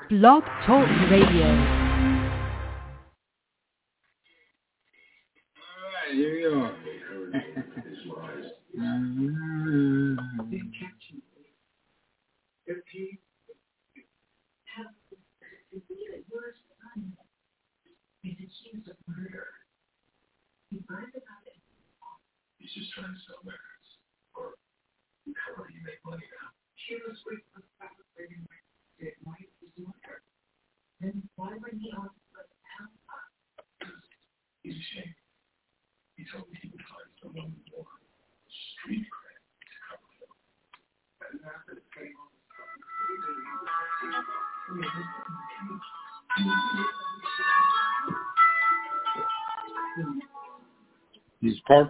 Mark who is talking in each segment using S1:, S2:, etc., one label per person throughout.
S1: Blog Talk Radio.
S2: Here we are.
S3: He's accused of murder. He lied about it. He's just trying to sell records, or however you make money now. She was with a fabricating why he was doing her. Then why would he offer the pound? He's ashamed. He told me he would find someone more street cred to cover him. And after the came on,
S2: He's parked.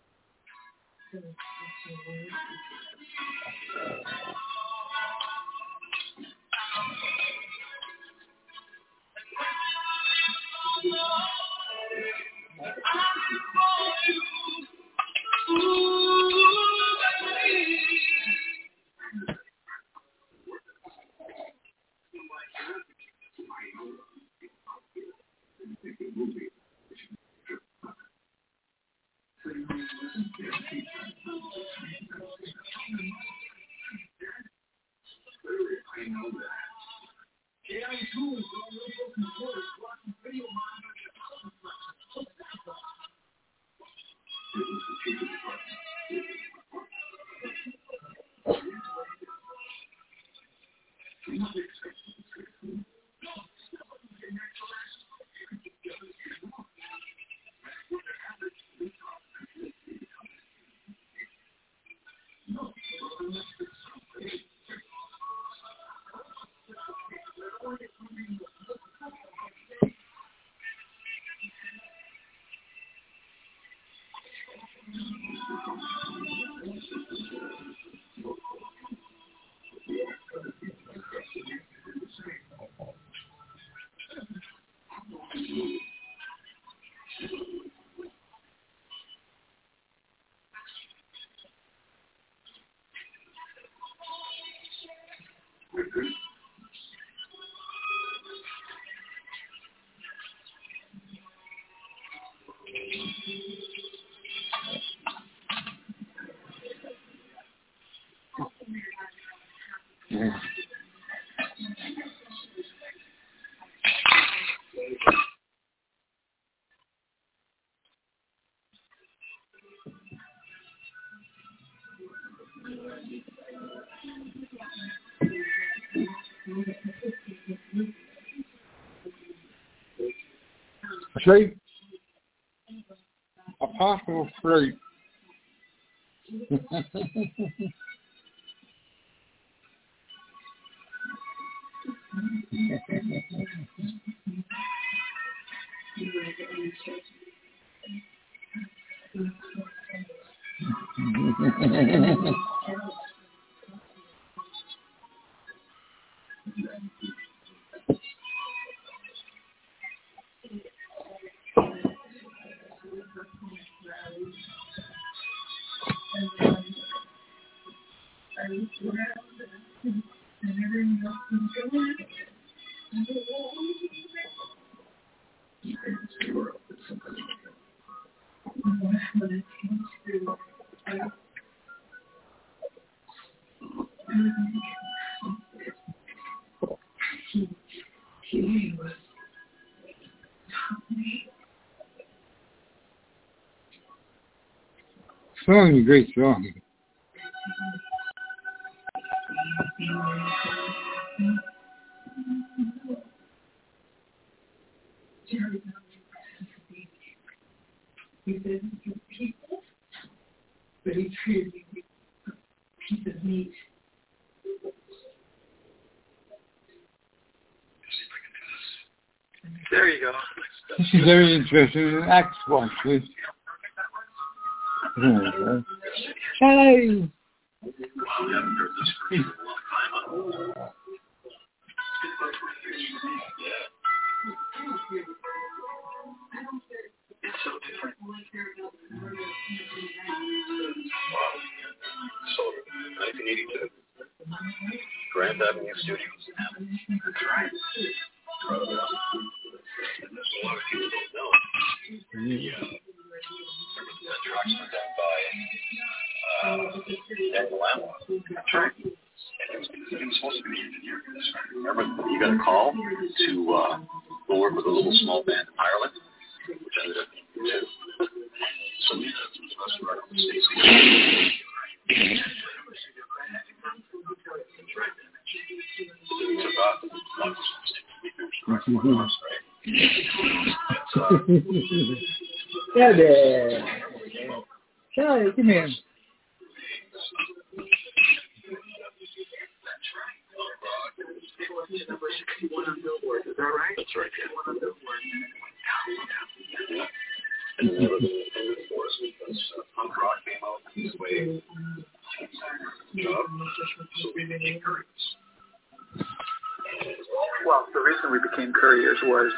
S2: Shape. Apostle Freight. Song is a great song.
S3: He said he's people, but he treated me like a piece of meat.
S4: There you go.
S2: This is very interesting. An axe watch. Hey!
S3: It's so different.
S4: So, 1982. Grand
S3: Fifth Avenue Studios in Hammond. That's right. And there's a lot of people don't know. That truck's been done by Daniel Lamont. That's right. And he was supposed to be the engineer for this, right? Remember, he got a call to go work with a little small band in Ireland, which ended up being good too. So we had some restaurant on the States.
S2: Yeah, there. Yeah, come here.
S3: Number 61 on Billboard, is that right? That's right. 61 on Billboard. And then there was an independent force because punk rock came out this way. Job. So we became couriers.
S4: Well, the reason we became couriers was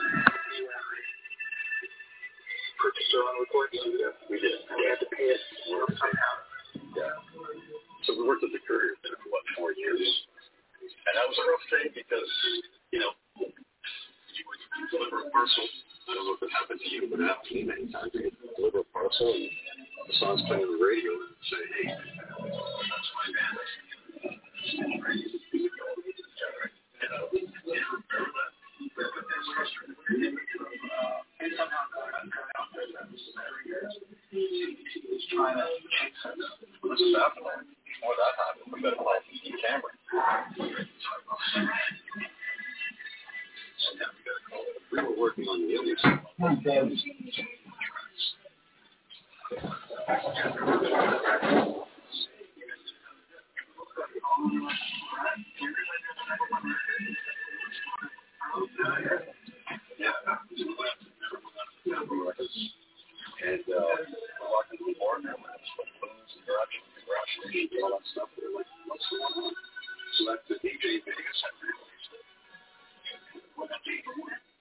S4: purchased our own recording studio.
S3: We did. We had to pay it somehow. Yeah. So we worked at the Courier for 4 years. And that was a rough thing because, you know, you would deliver a parcel. I don't know if it happened to you, but it happened to me many times. You deliver a parcel and the song's playing on the radio and say, hey, that's my band. Before that happened, we got a call from Steve Cameron. We were working on the illness. And we're walking to the board and all that stuff. They're like, what's the one? So that's the DJ Vegas had released it. With a DJ.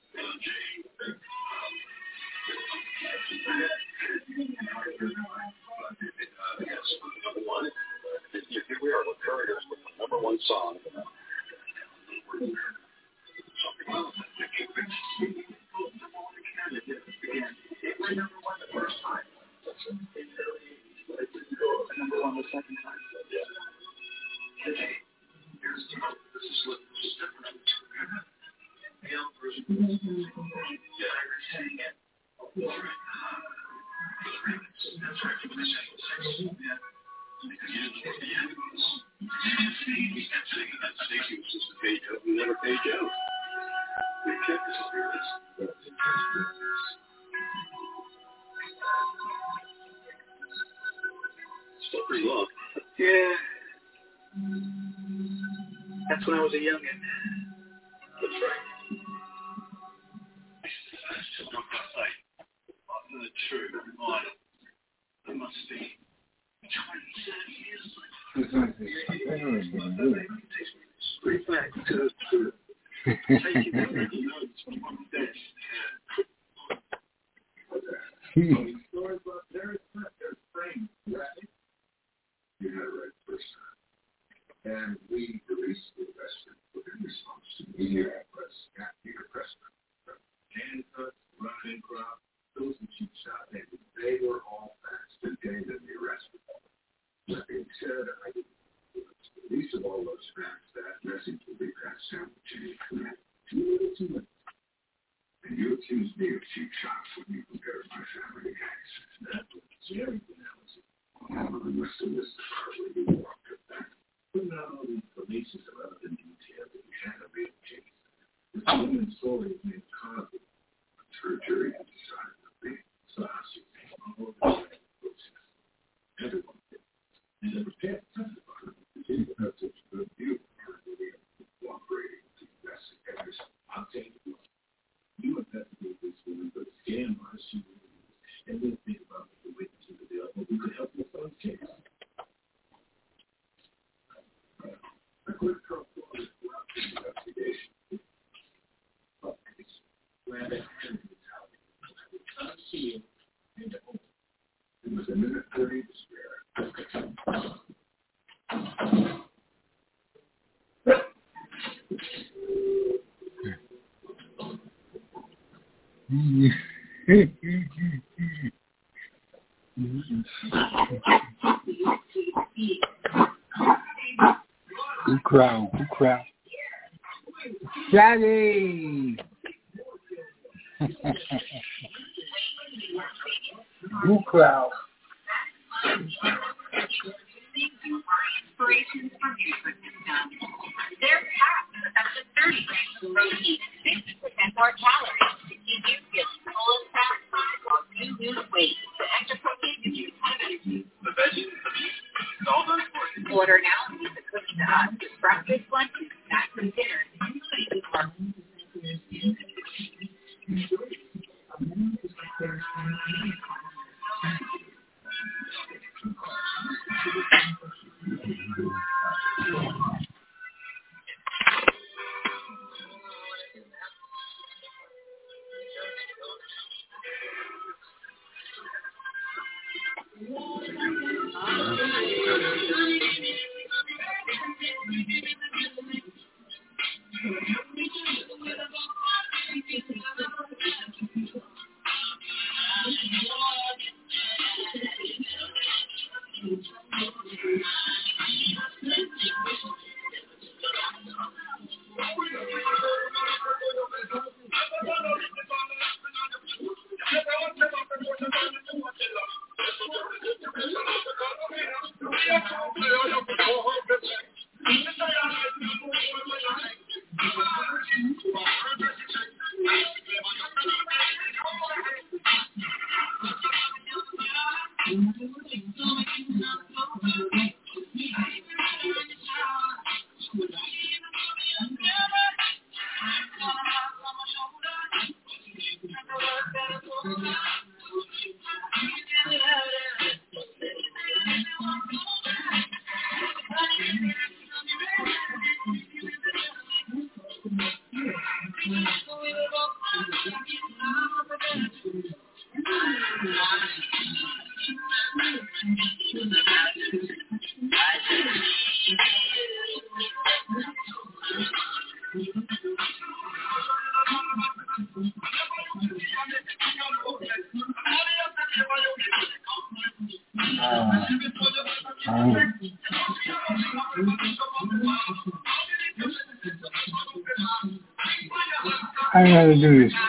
S3: Yes, number one. Here we are with Couriers with the number one song. It was number one the first time.
S4: Number one the second time.
S3: Yeah. Hey, here's the note. This is different. Male version. Yeah, you're saying it. That's right. For the same sex. Yeah. Because you didn't get the animals. He kept saying that Stacey was supposed to pay you. We never paid you. We kept this appearance. Still pretty long.
S4: Yeah. That's when I was a youngin'.
S3: That's right. Still not that late. After the true line, it must be 27 years.
S4: Straight back to the truth.
S3: Taking notes from my desk. Stories about there's frames, right? You had it right the first time. And we released the investment in response to media press, hand cuts, running crop, those who cheap shot names, they were all facts contained in the arrest report. That being said, I didn't the least of all those facts, that message will be passed down the chain of command. 2 minutes. And you accused me of cheap shots when you compared my family to gangsters. That was everything else. The rest of this partly you walked it back. Putting out all these releases of other detail that you had a real case. The woman's story is named Cosby. It's her jury to decide the thing. So how she came all over the process. Everyone did. And they were prepared to testify. You have such a good view of cooperating with the investigators. I'll take it. You investigate this woman, but scam her, she and then think about the witnesses available who could help with those cases. I could have come forward throughout the investigation. But it's
S2: Who crowd? Daddy! Who crowd?
S5: Inspirations for music system. They're packed with up to 30 grams of protein and 50% more calories to keep you feeling full and satisfied while you lose weight. The extra protein gives you a ton of energy.
S3: The veggies, the meat, and all those important.
S5: Order now and use the cooking to us with breakfast, lunch, snacks, and dinners, including carbs.
S2: I know how to do this.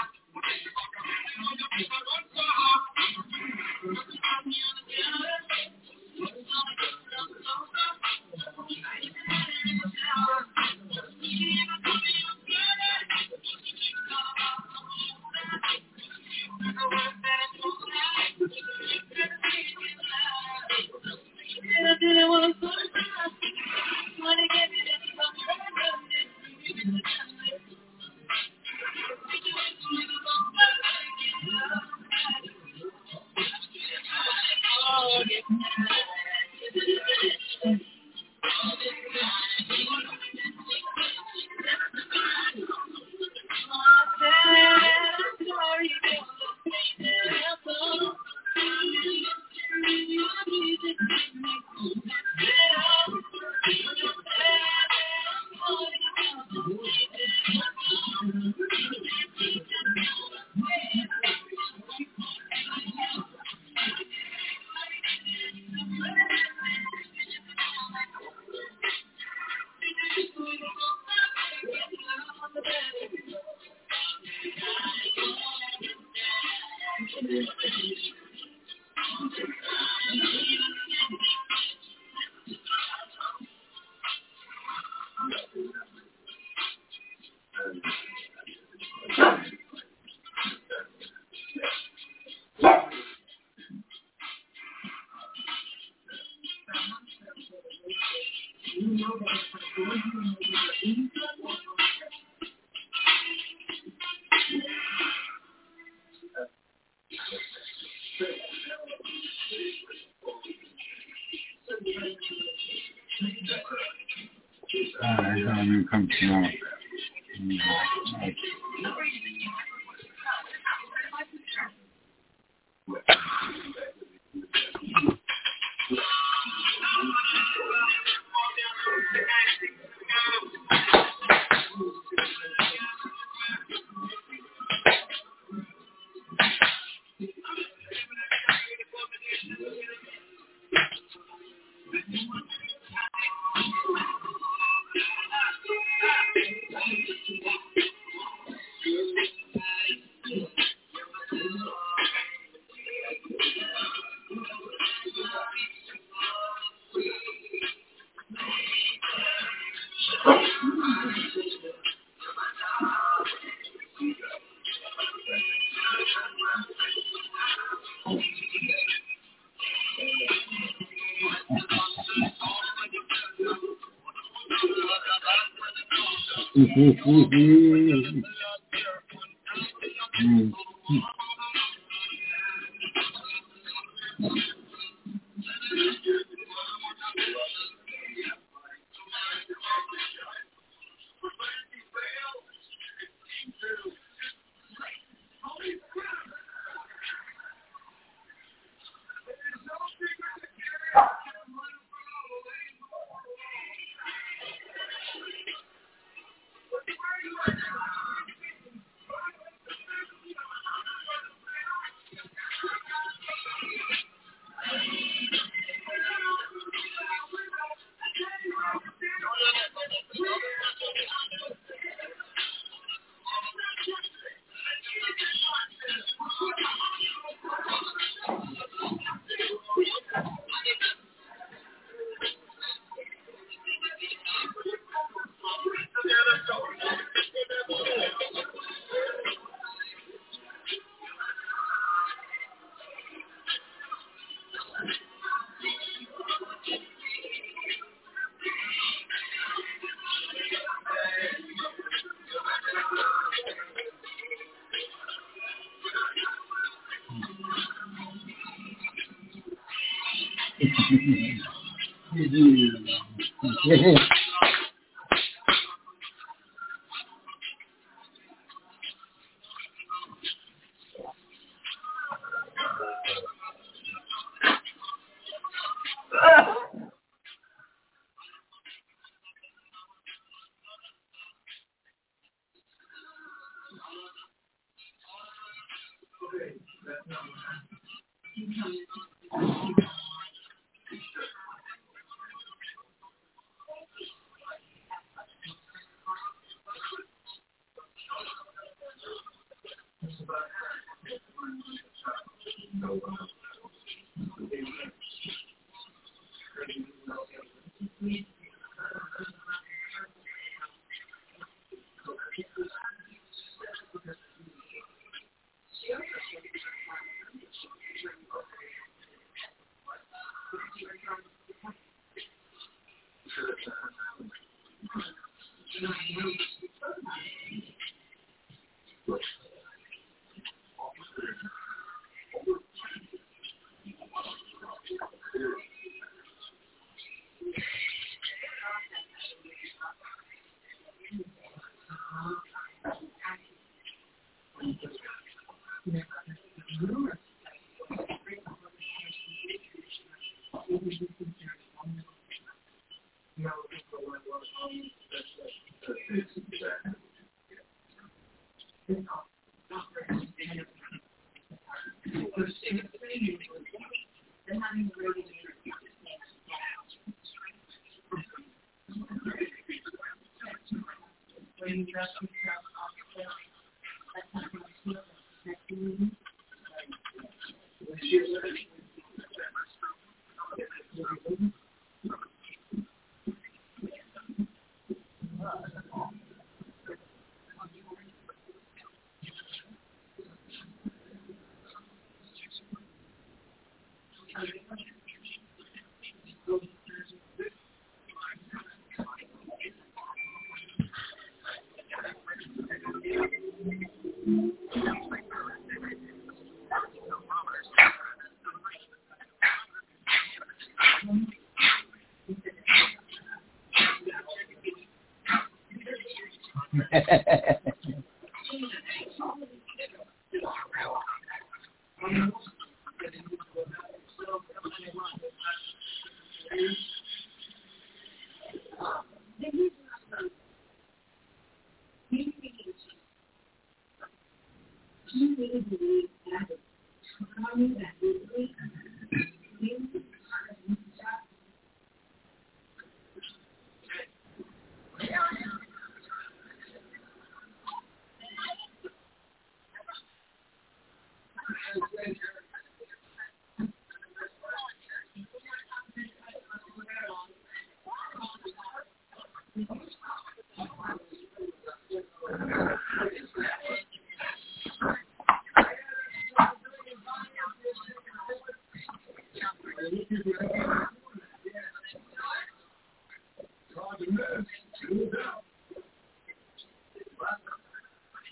S2: I'm going to come tomorrow.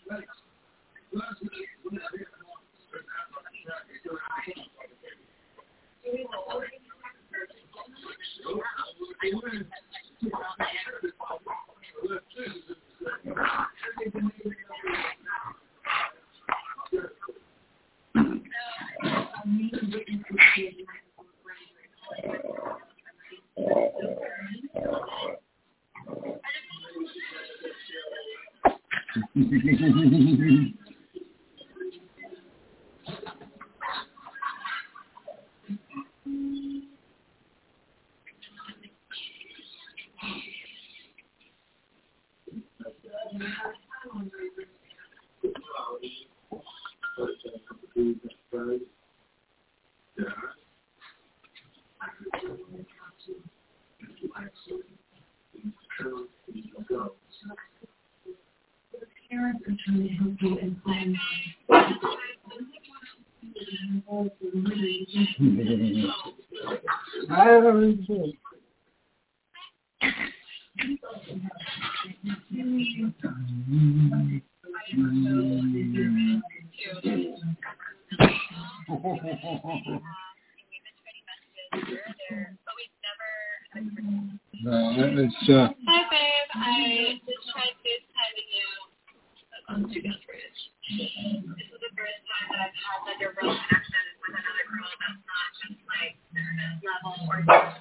S2: Hi, babe. I just tried FaceTiming you. I'm too desperate. This is the first time that I've had like a real connection with another girl that's not just like surface level or just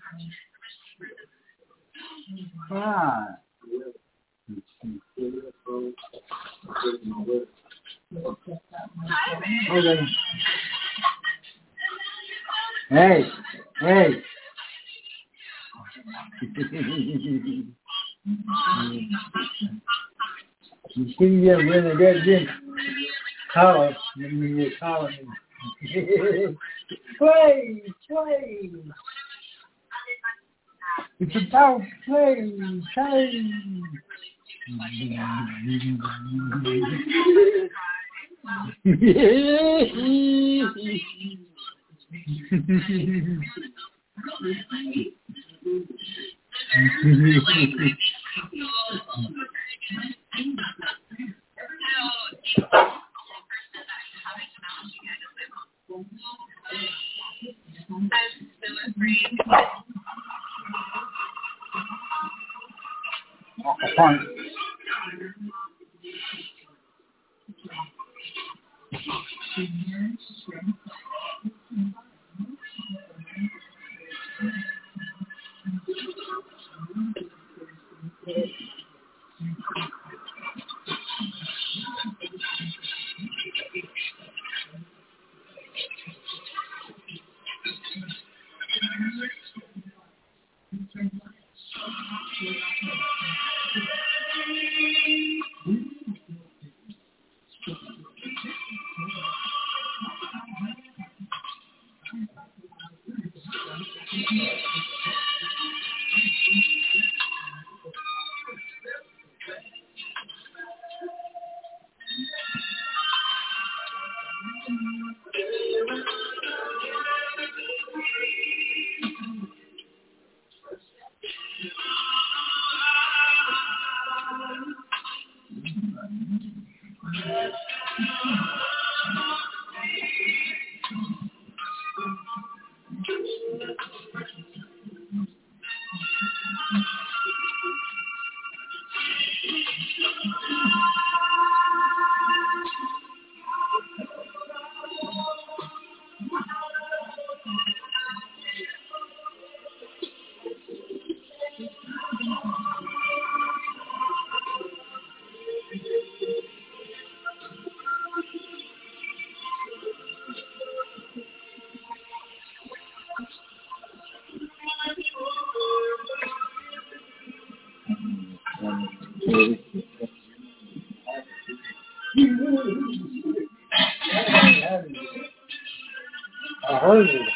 S2: Hi, babe.
S6: Okay. Hey. You see him when they get collar, when you get collar. Play. It's about play. Fine. I heard it.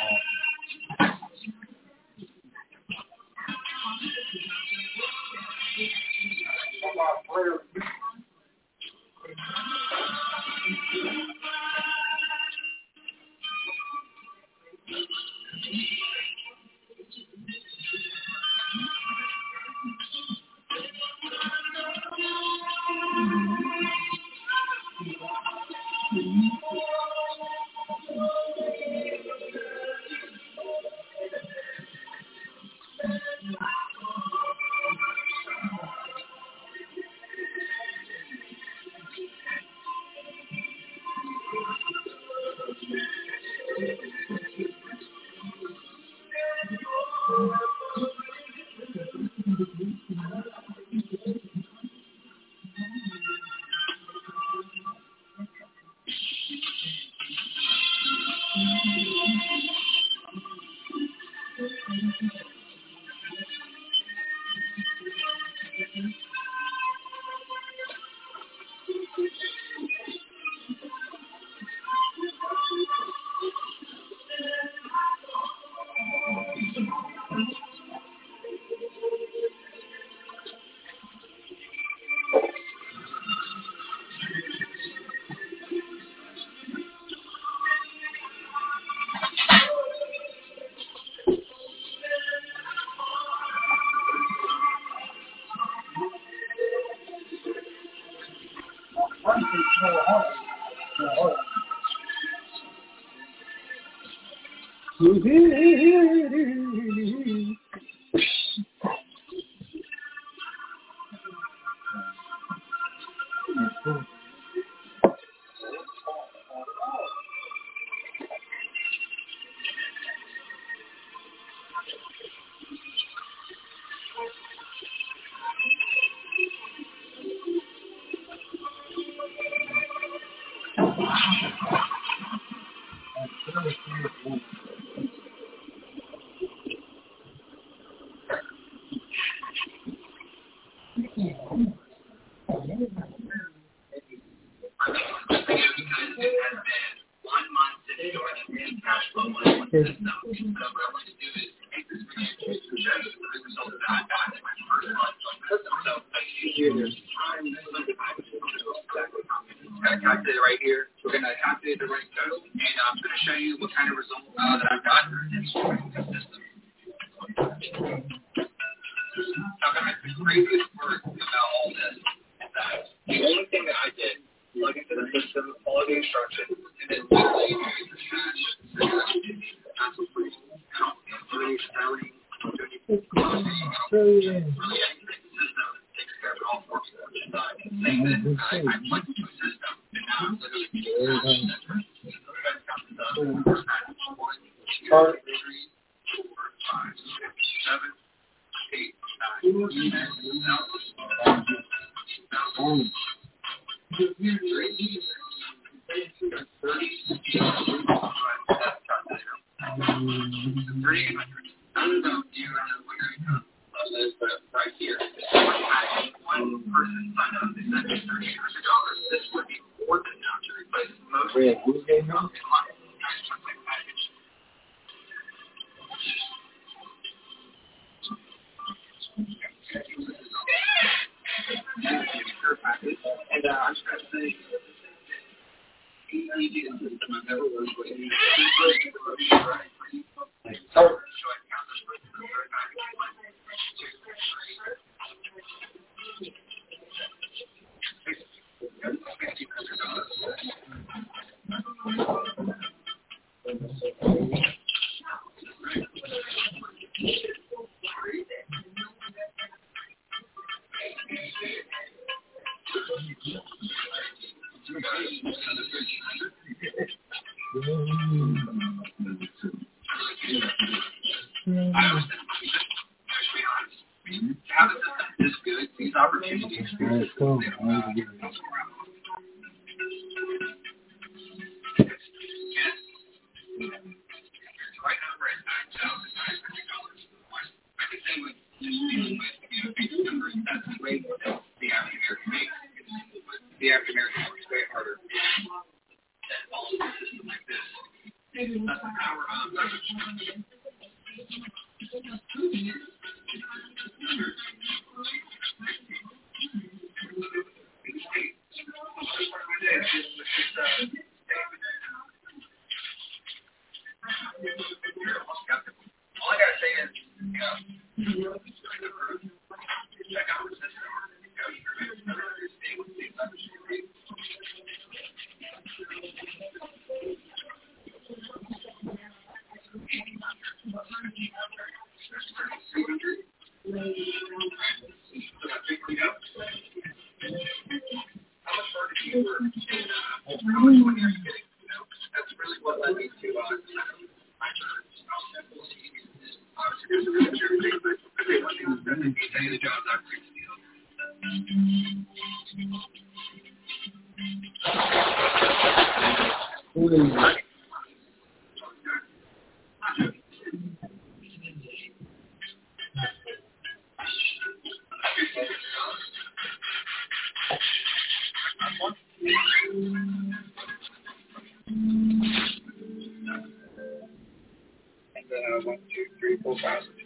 S4: And then 1, 2, 3, 4, 5, 6.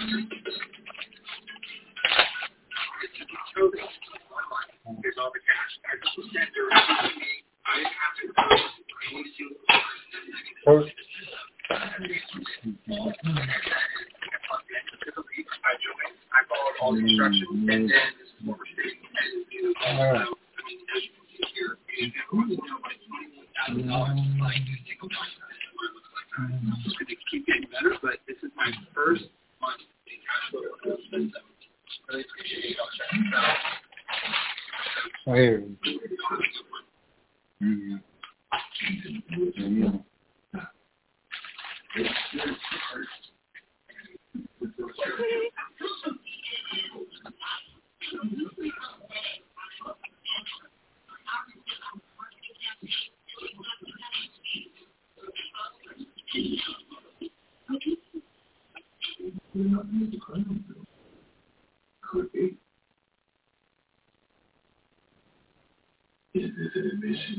S4: Here's all the cash. I just sent her. I didn't have to go any single person. I joined. I followed all the instructions, and then this former state and you know, so, I mean, as you can see here, nobody's $21,000 like a single person. So I think keep getting better, but this is my first month in cash flow. Really appreciate y'all checking it out.
S6: Here.
S3: Could be. Is this an admission?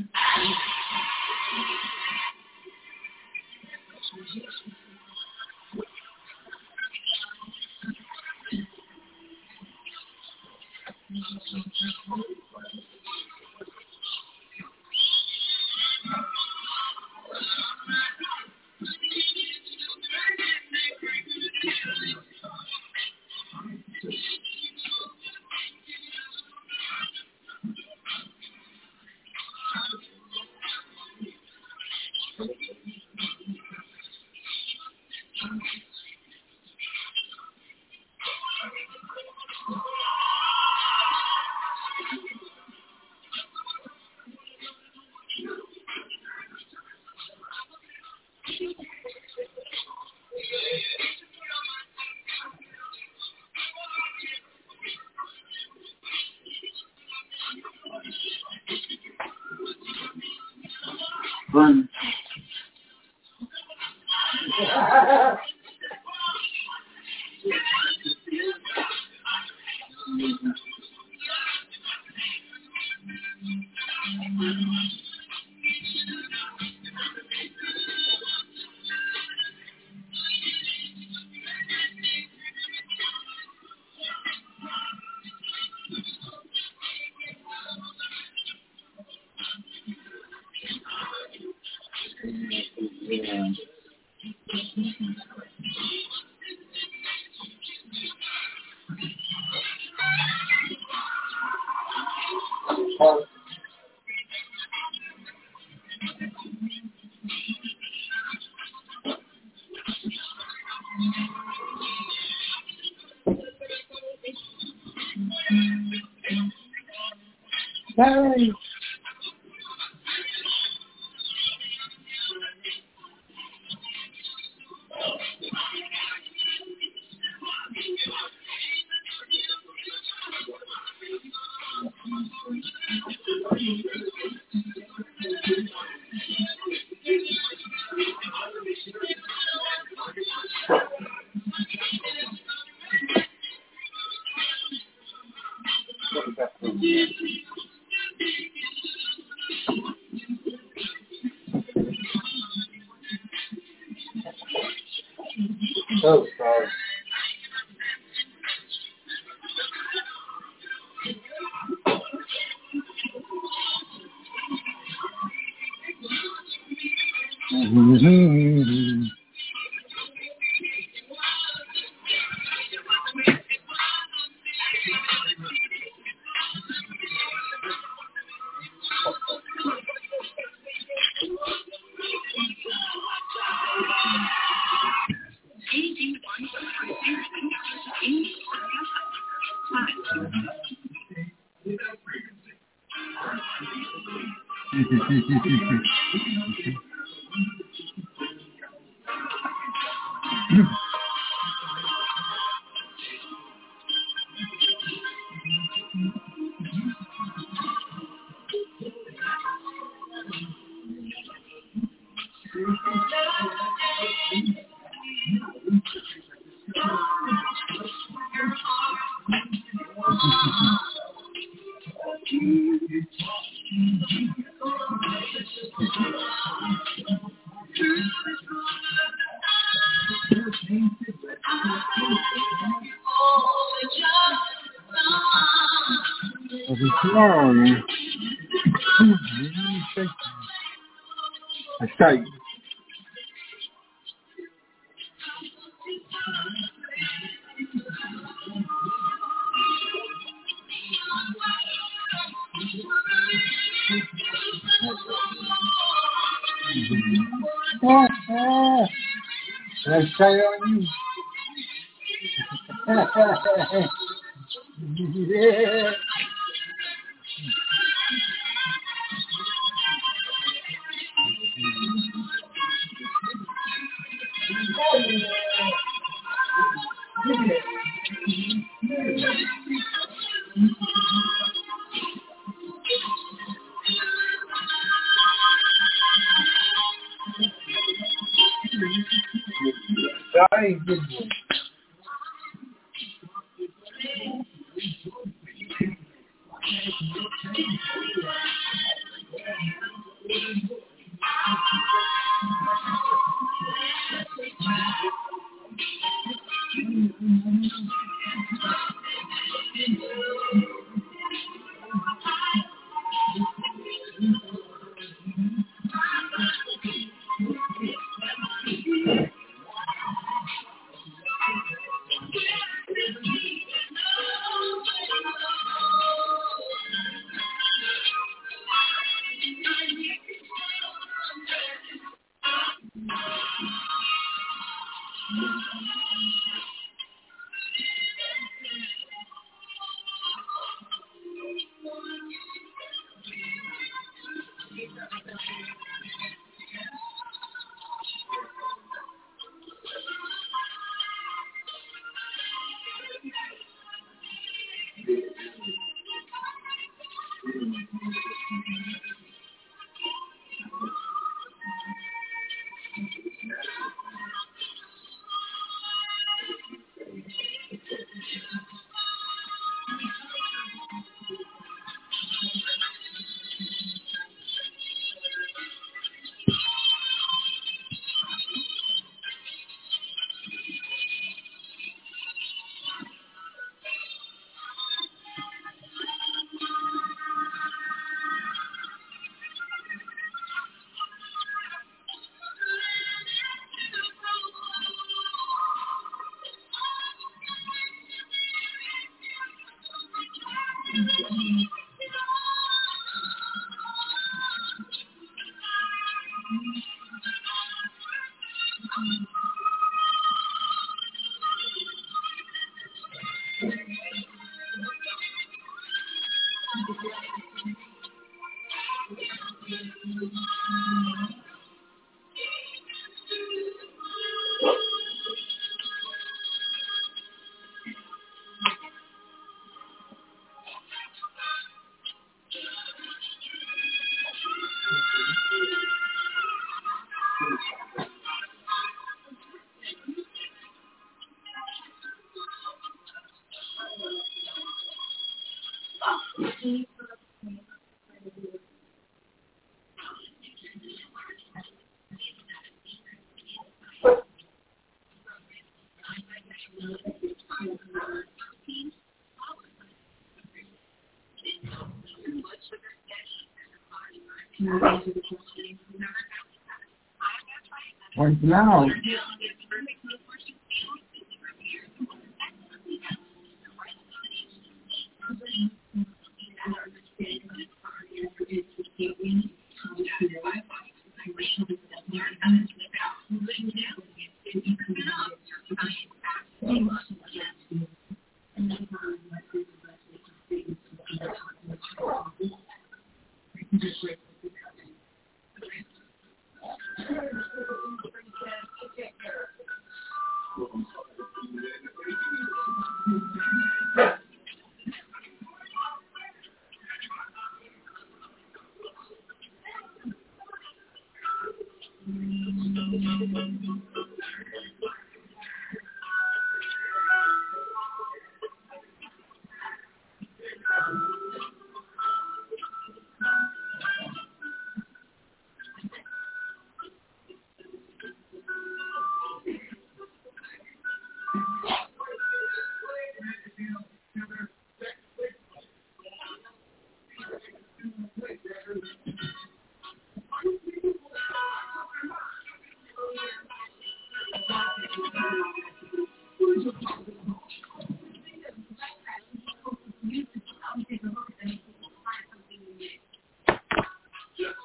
S6: Run. Hey. Oh, sorry. Straight. Let's try on you. Yeah. Sorry, good one. What's now?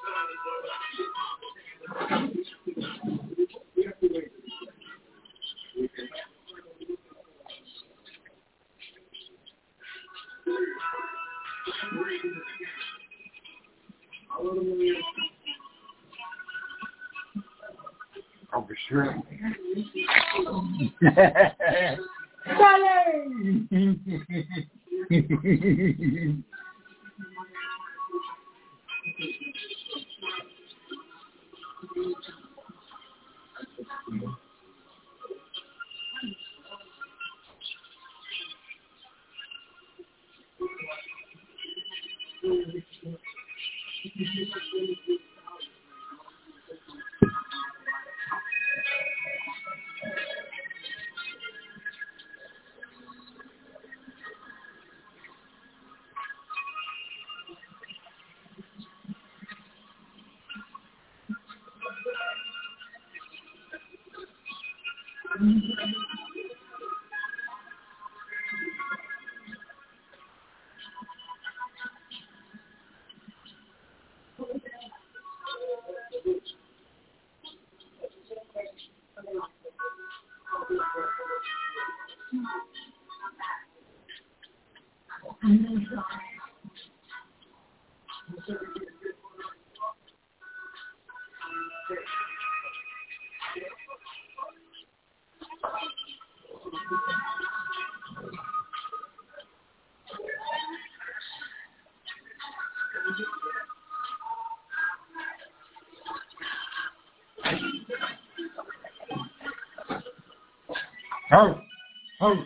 S6: Oh, for sure. Oh, oh.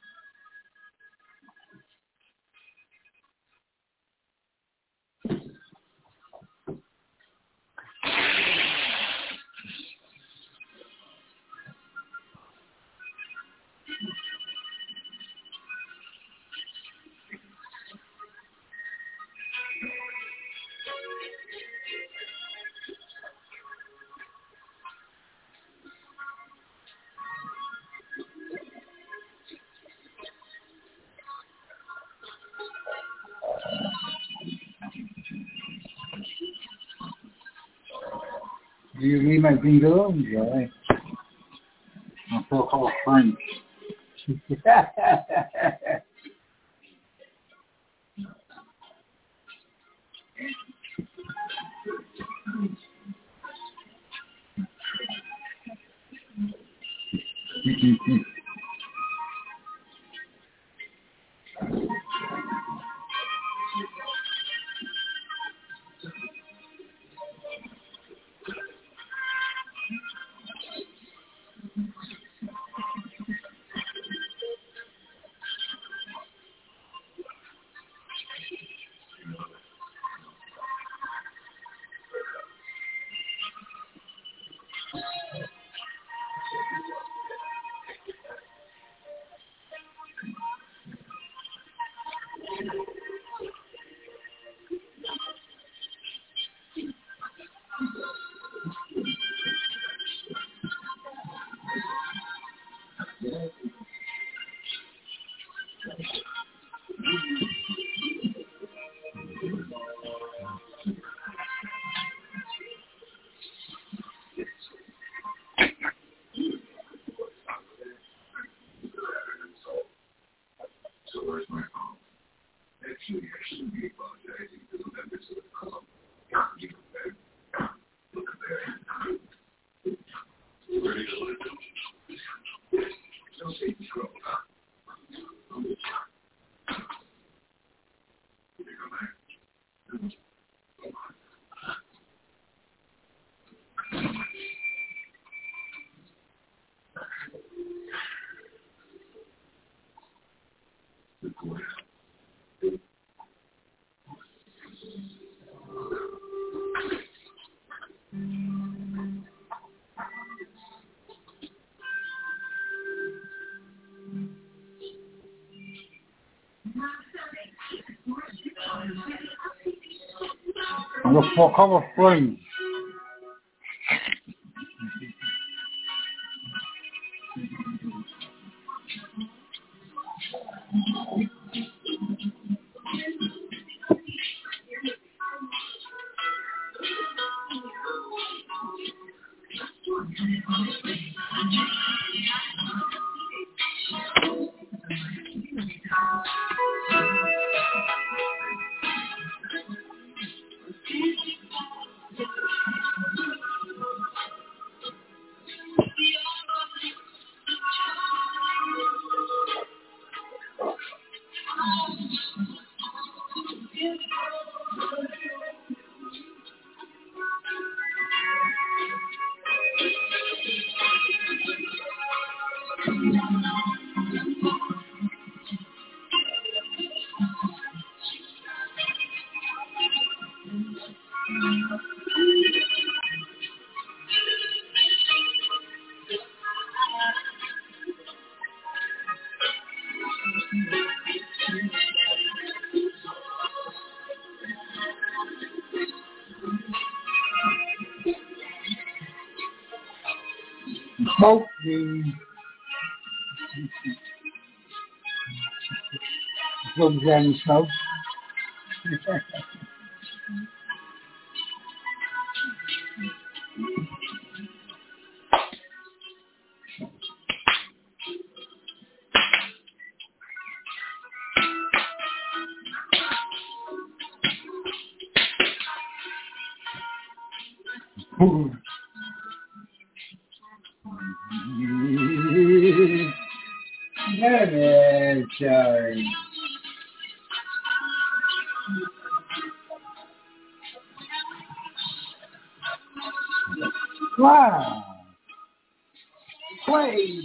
S6: You leave my thing alone, rồi. I'm so full of fun. I'm going to fuck up a friend. Smoke the drugs and smoke. Wow. Play.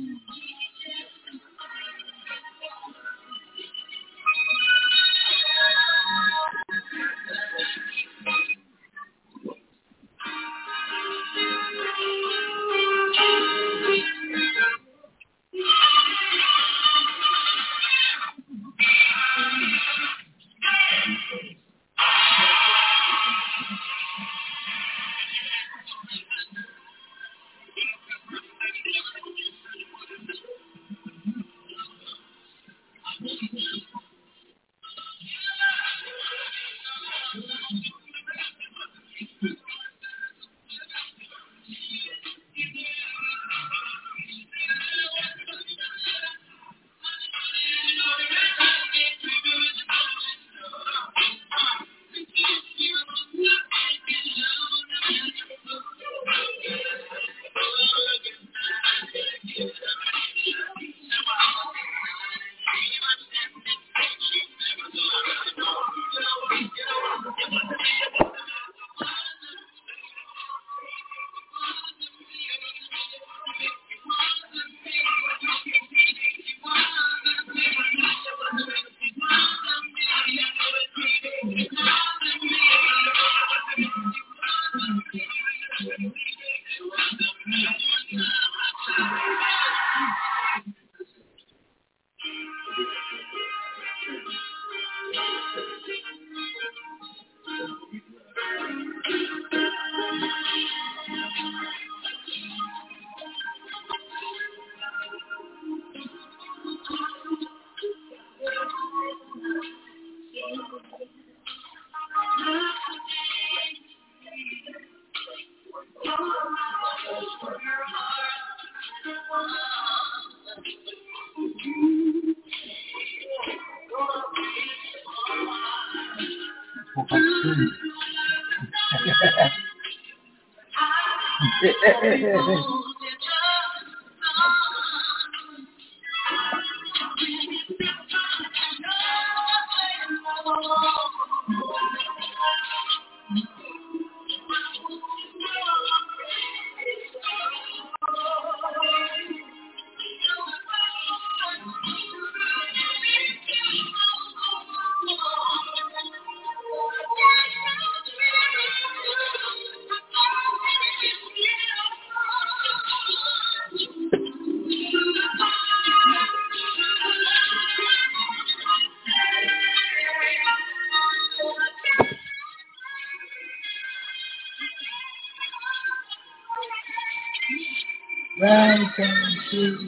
S6: Welcome to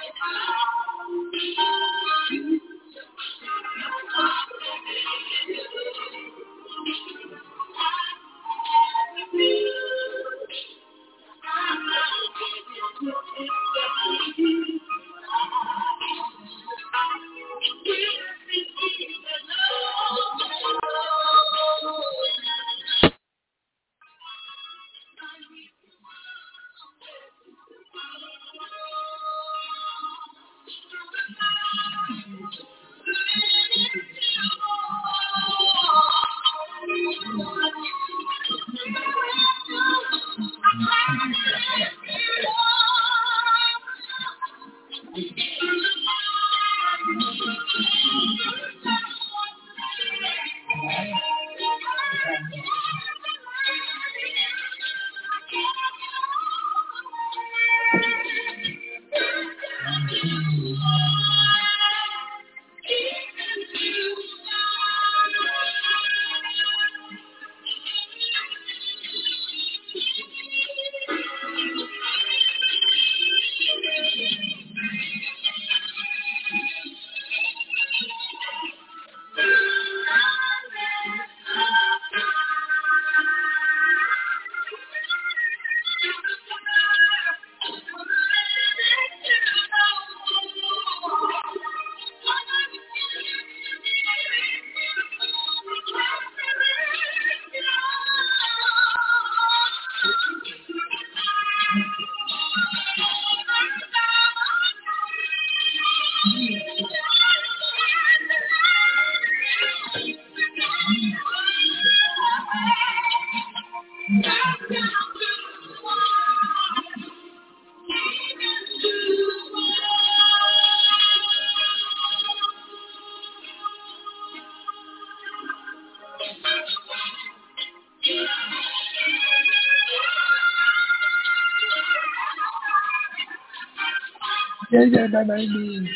S6: Yeah, baby.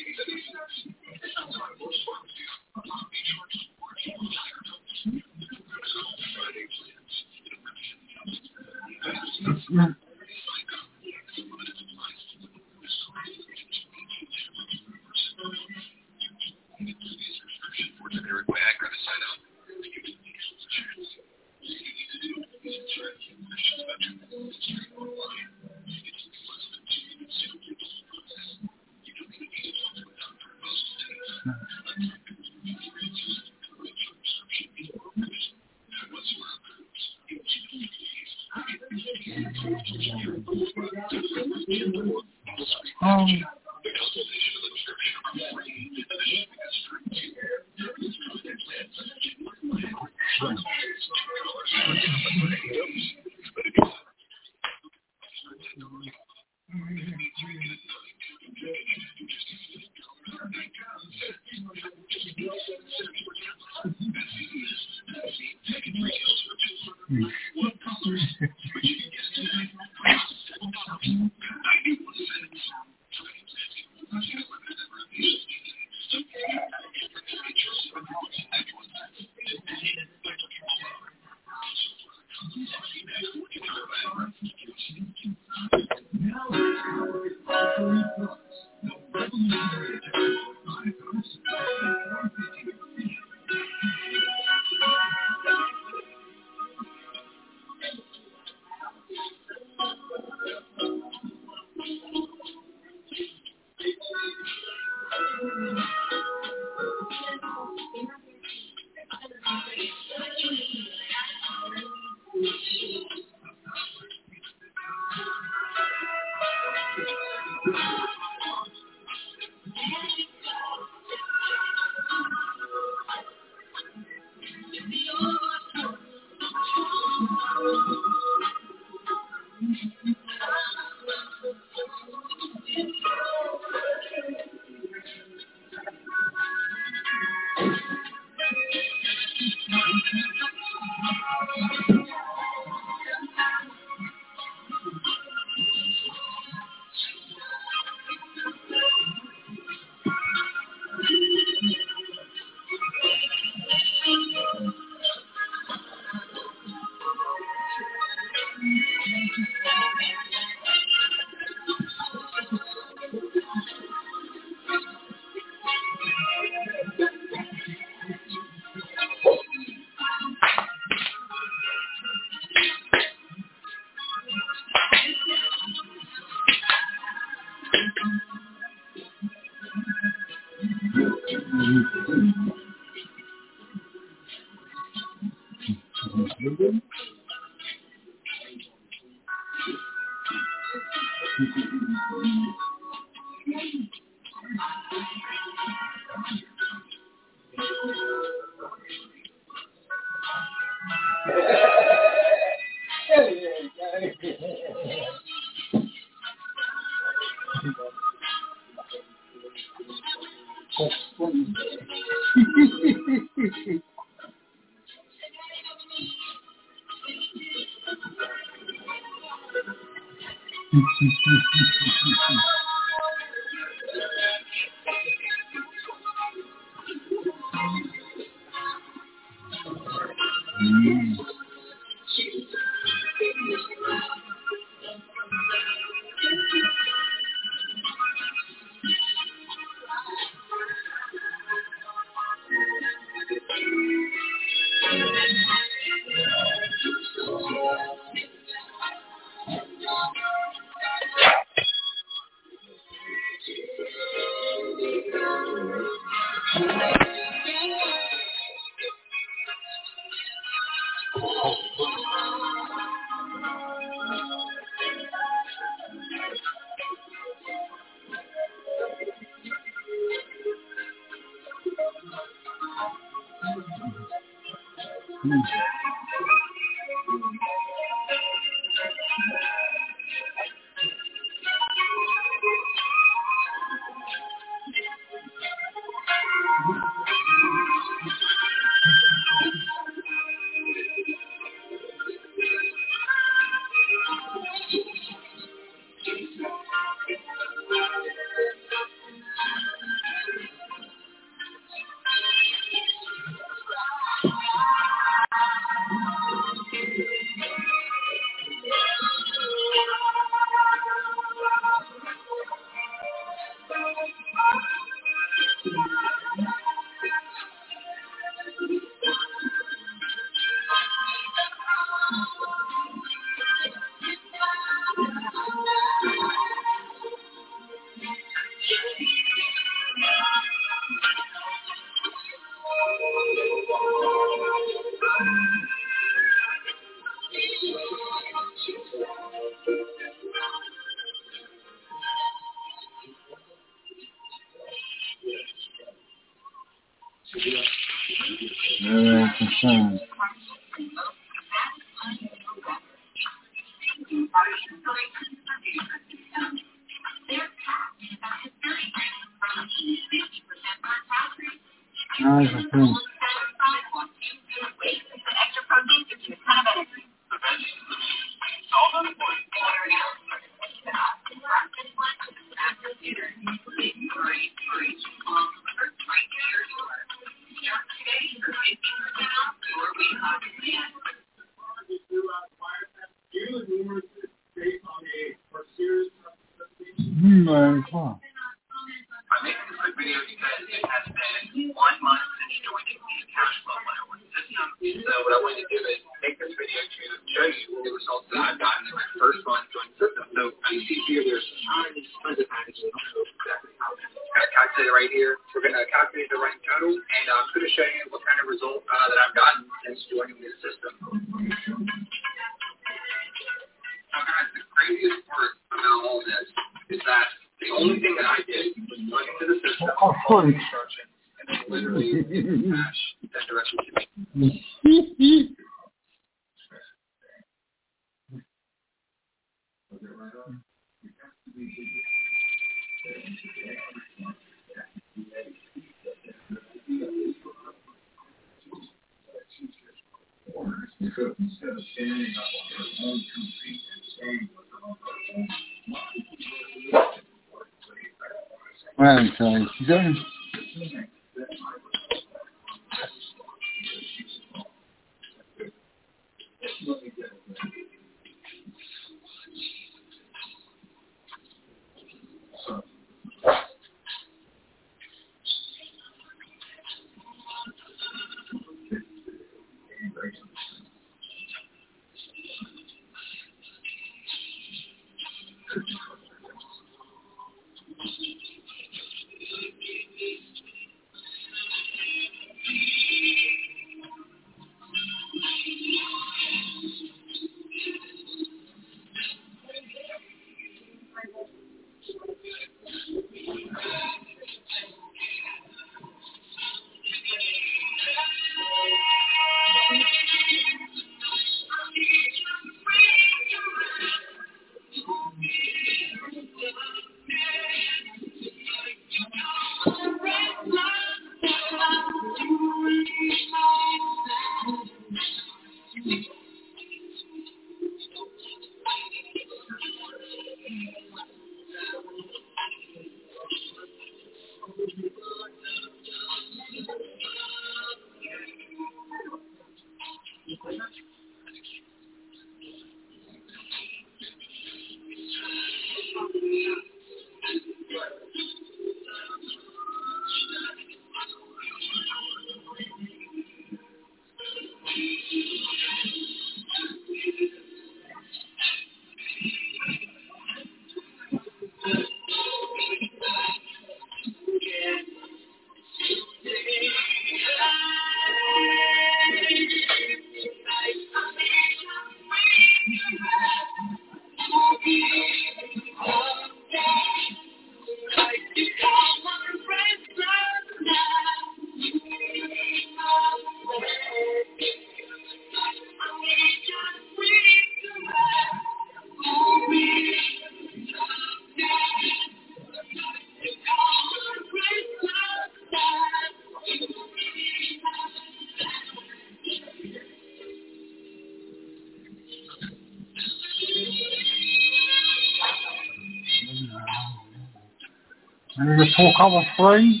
S6: And the full cover free.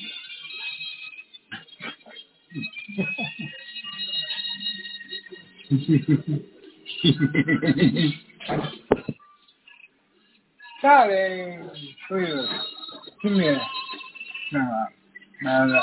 S6: Sorry, please. Come here. No.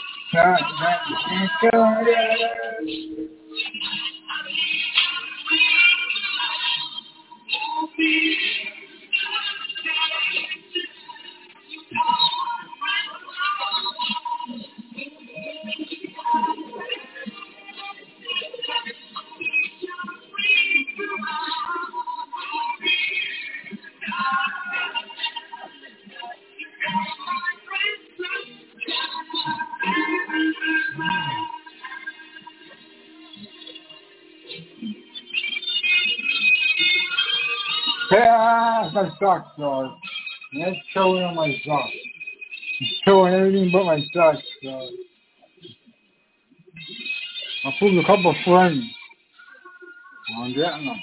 S6: Yeah, my socks, dog. That's showing on my socks. It's showing everything but my socks, dog. I pulled a couple of friends. I'm getting them.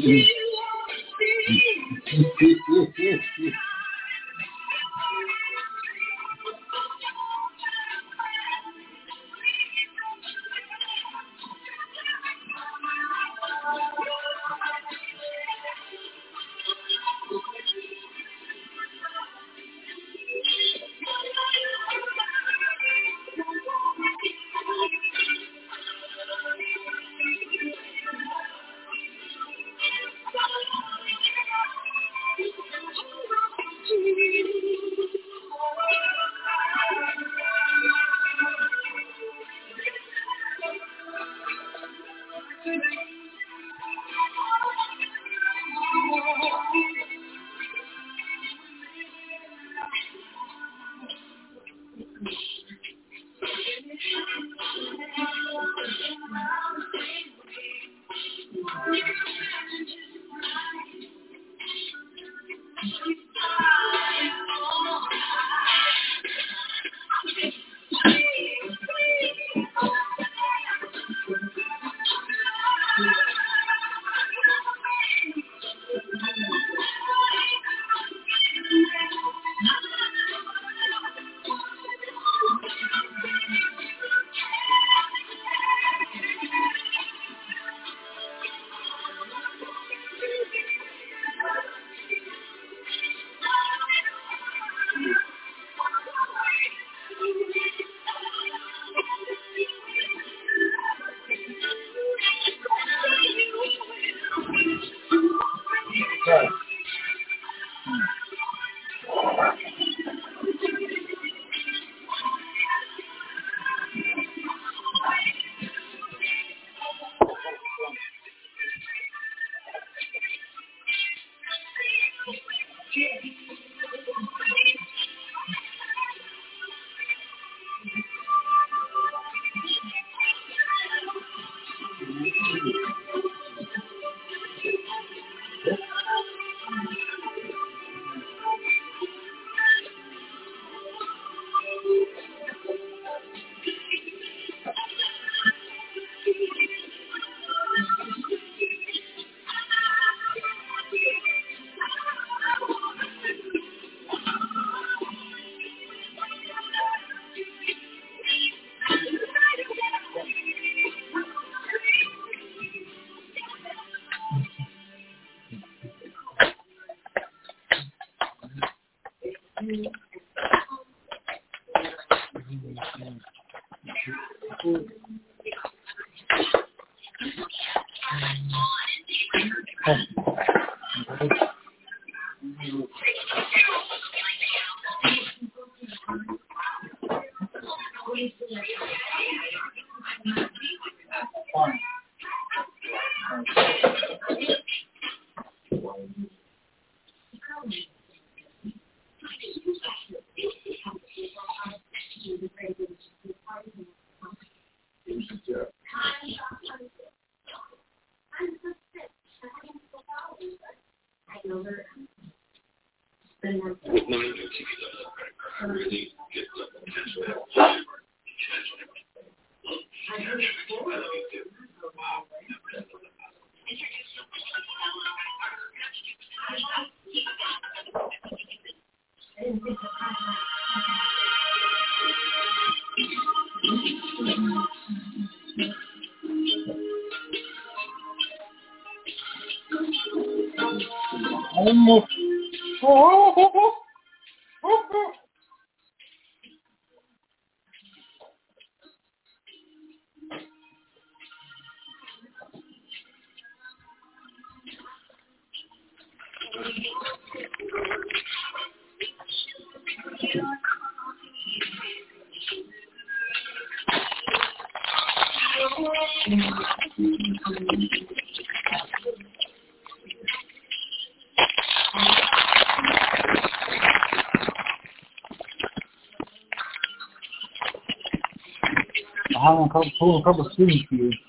S6: I'm going to pull a couple of students for you.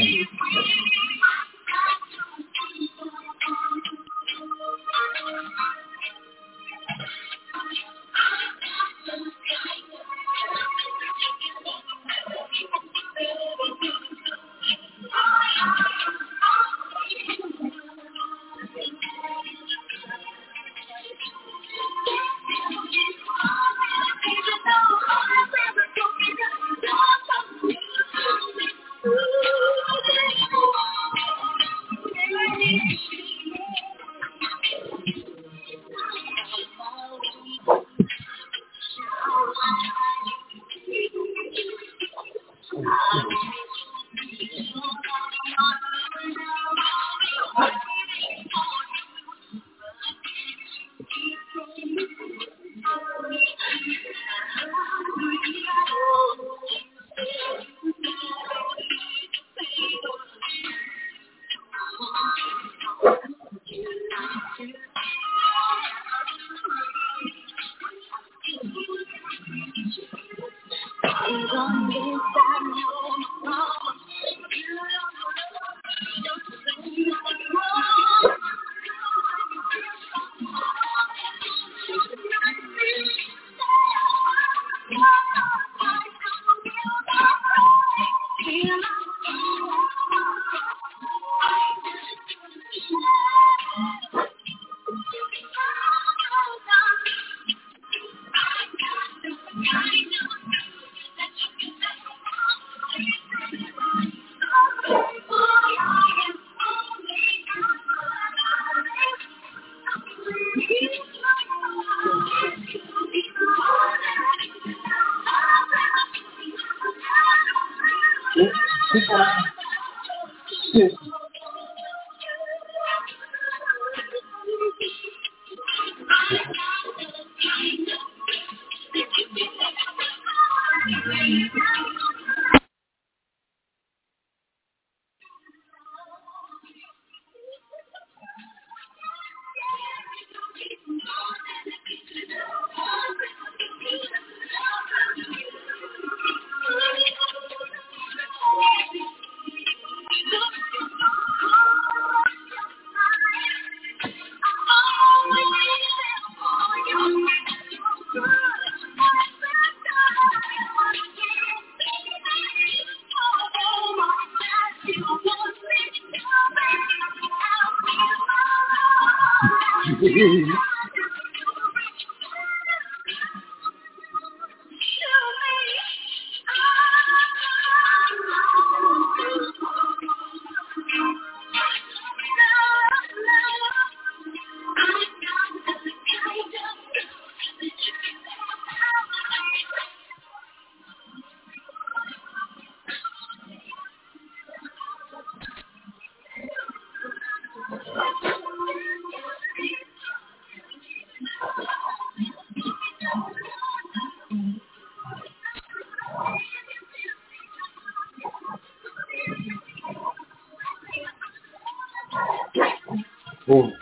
S6: Oh.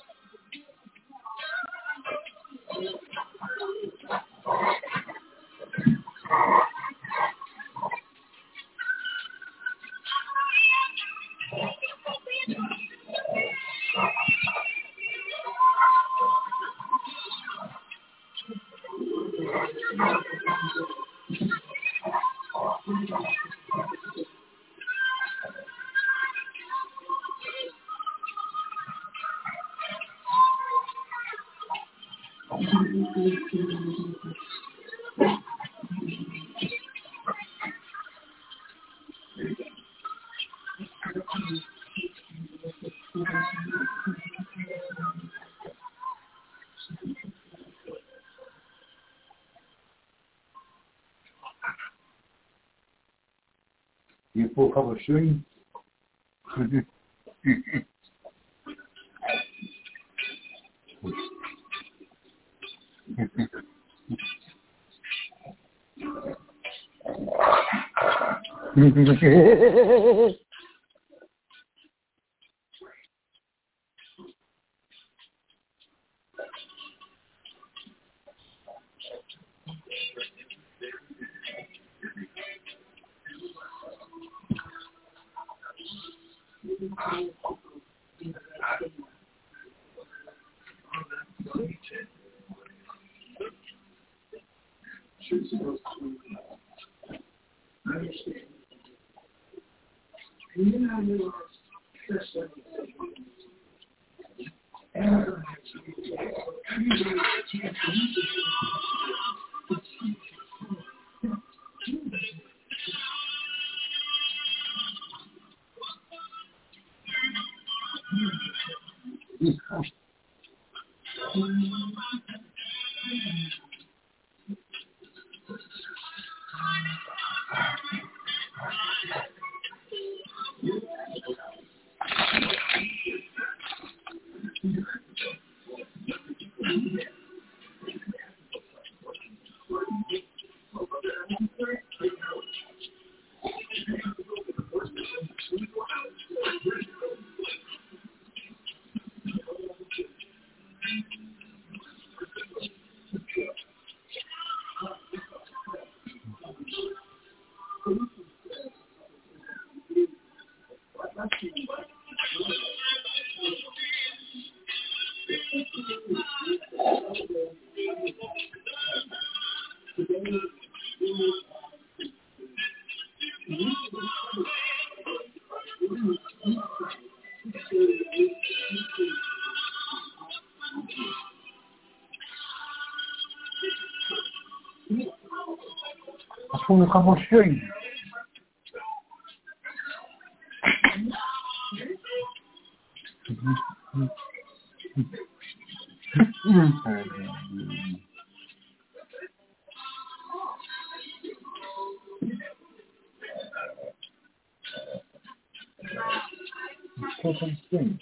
S6: You pull a couple of strings. That's from the couple strings. Couple strings.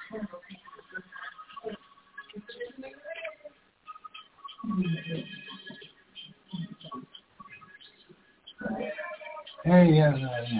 S6: Hey, yeah.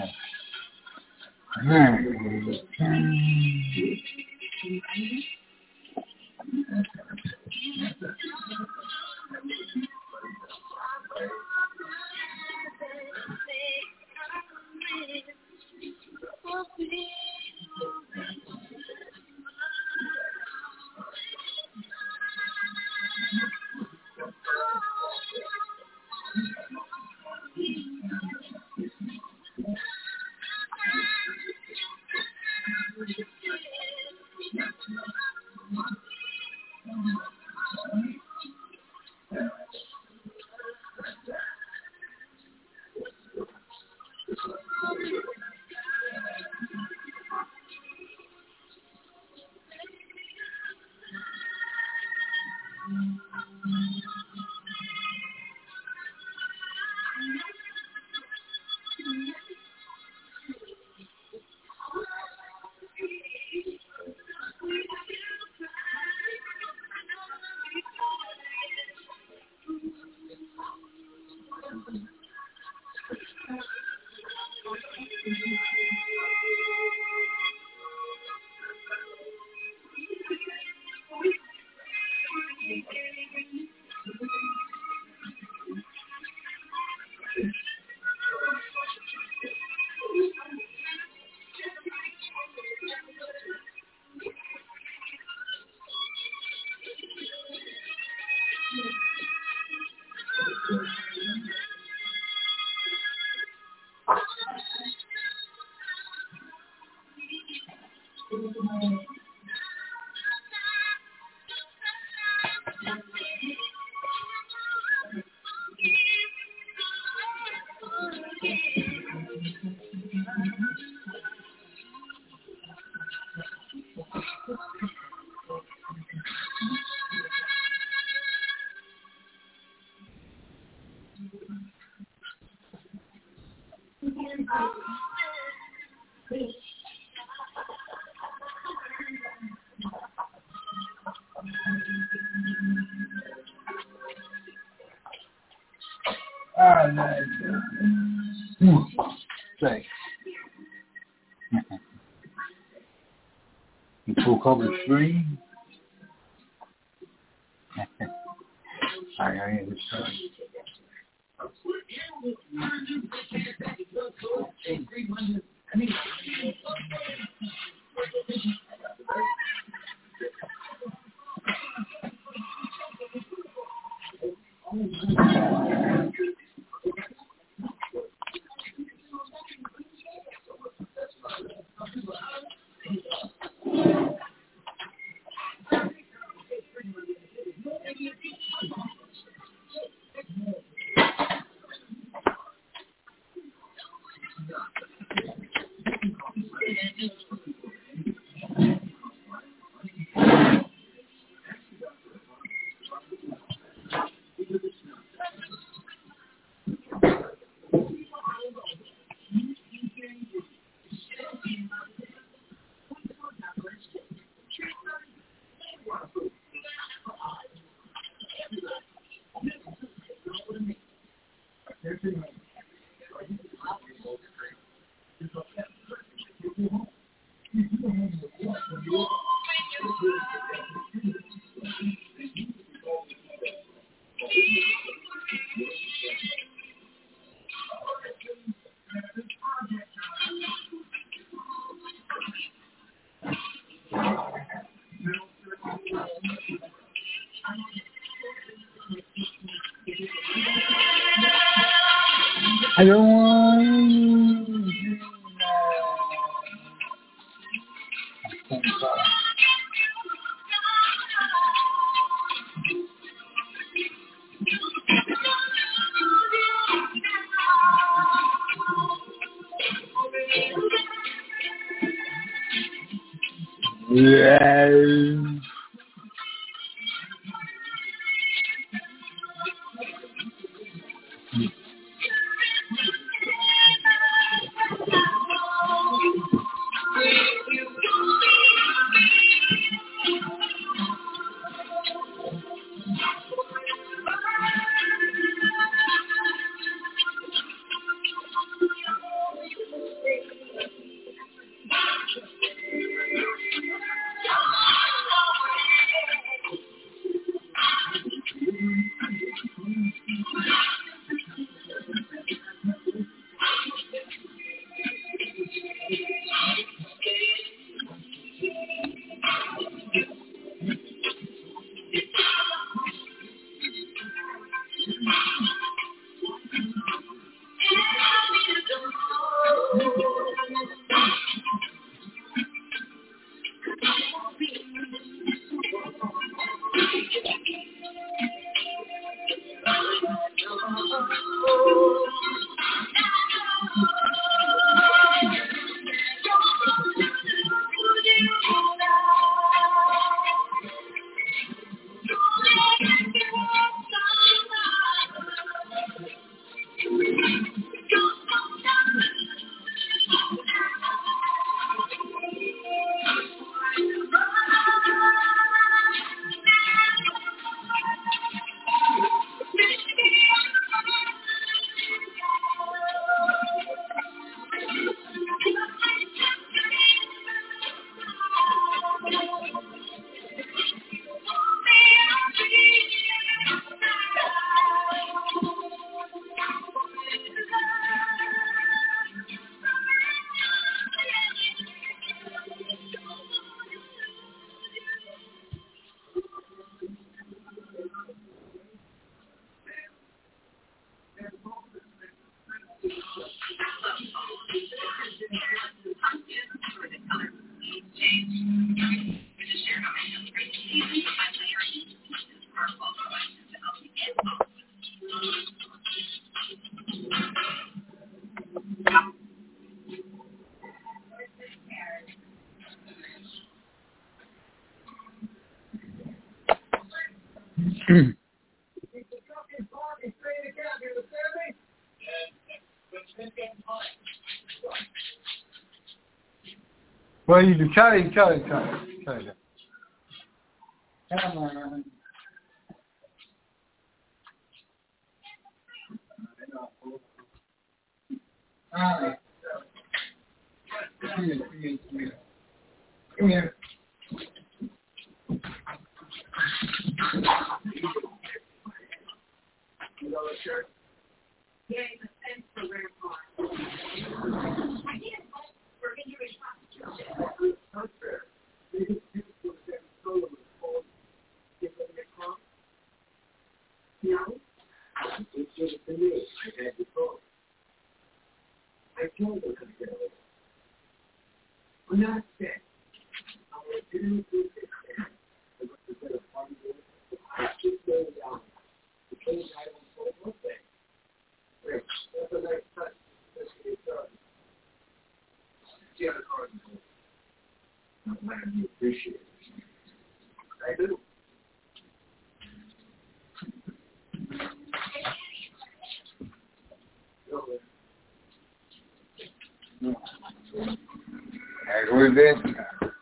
S6: Say. Full cover screen. I understand. I don't want yeah. Well, you do. Charlie. Come on. All right. Come here. You know the shirt? Yeah, it's a fence for rare car. I can't for injury. Not fair. No. It's just for me. I had the phone. I told them to get away. I'm not sick. I want to do this. I want to get a party. I keep going down. The case I don't hold one thing. Wait, that's a nice touch. Let's get it done. See how the card is. I'm glad you appreciate it. I do. As we've been.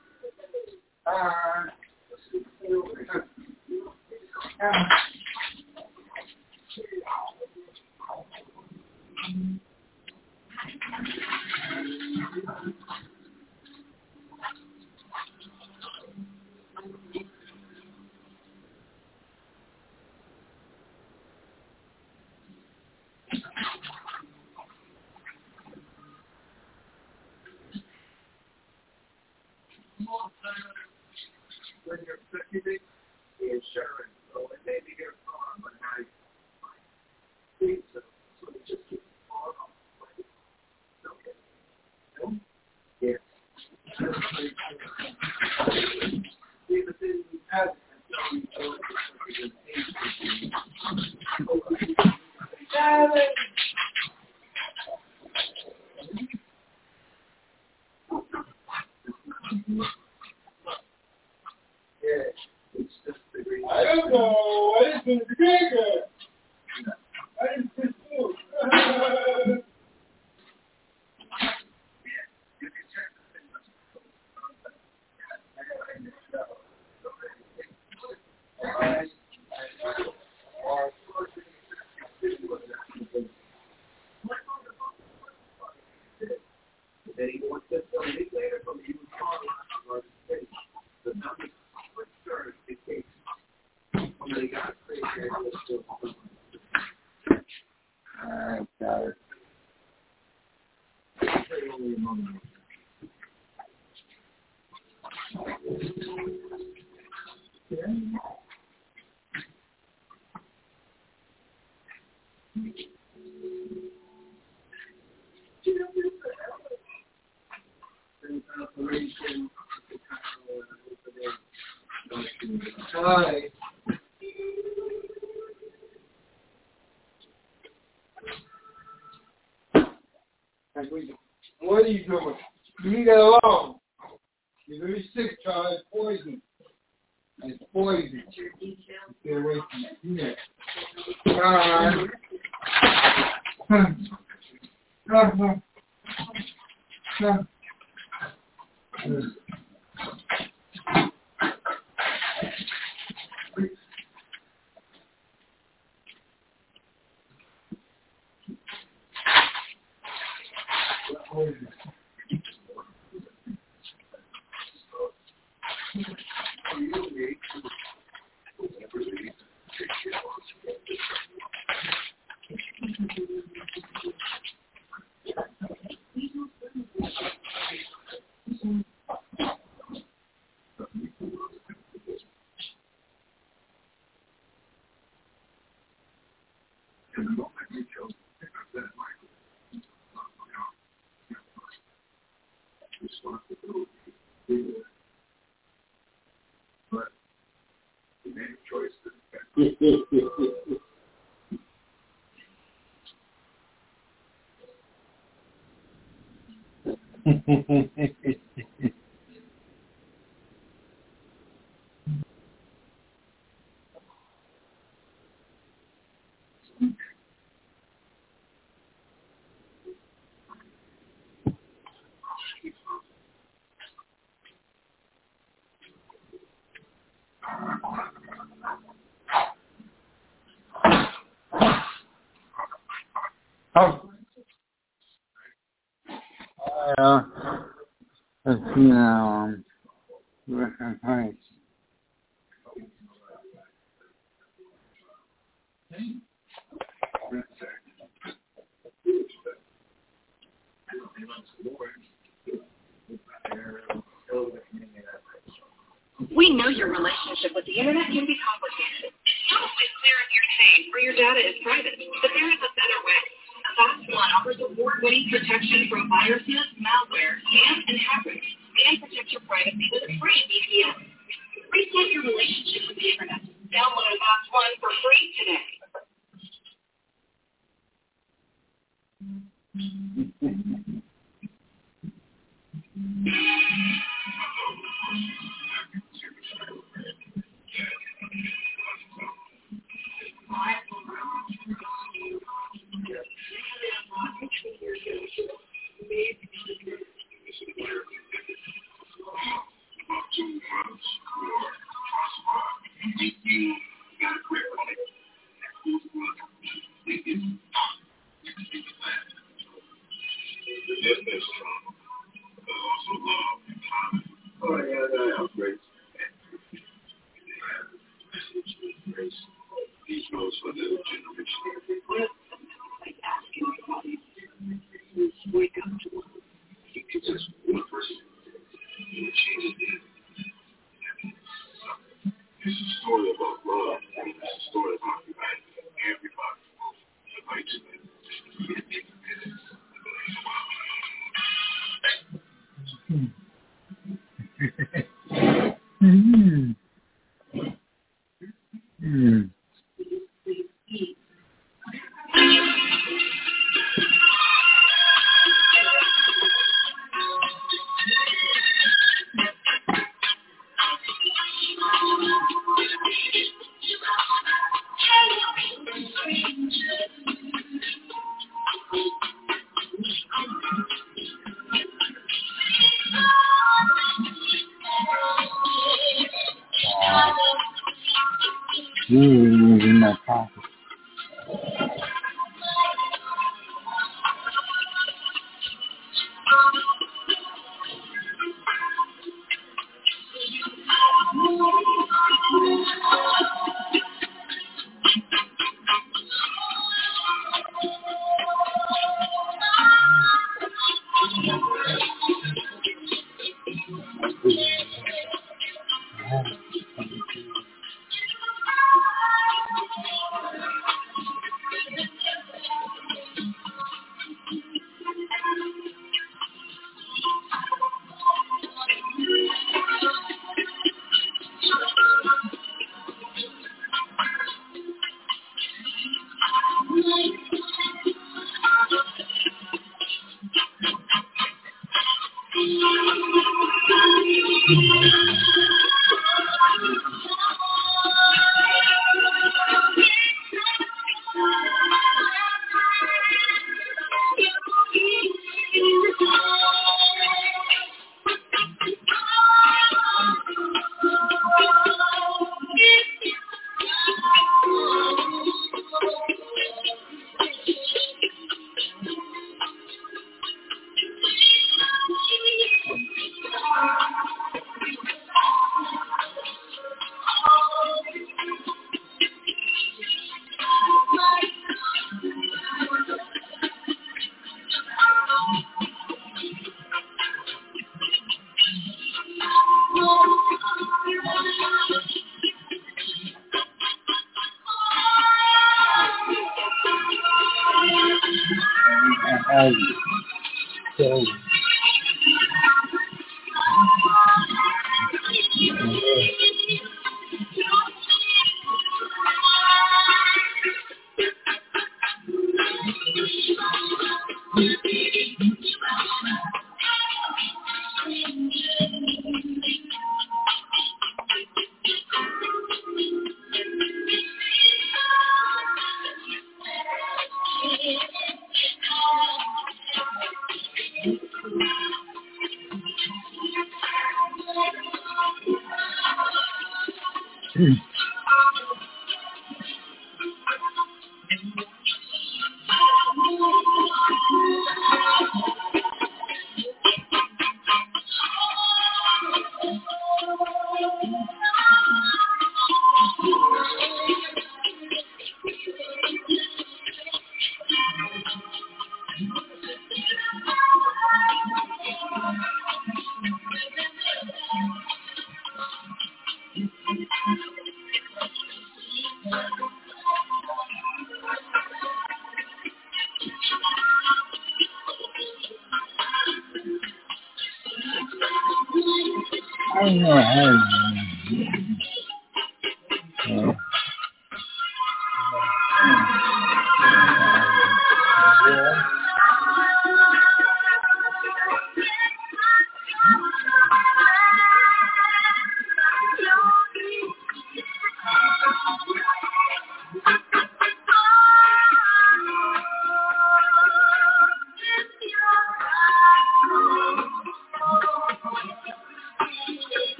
S6: When you're 50, the insurance, so it may be your car, but I think so. So it just keeps all off. Okay. No? Yes. See, but then you have it's just the green. I don't know. I didn't think it. I didn't think so. You can check the thing.
S7: Alright, got it.
S6: Hi. What are you doing? You leave that alone. You're very sick, Charlie. It's poison. It's poison. Stay away from it. Let's see now. Hi.
S5: We know your relationship with the internet can be complicated. It's not always clear if you're safe or your data is private, but there is a better way. Fast One offers award-winning protection from viruses, malware, scams, and hackers, and protect your privacy with a free VPN. Reset your relationship with the internet. Download Fast One for free today.
S7: In my pocket.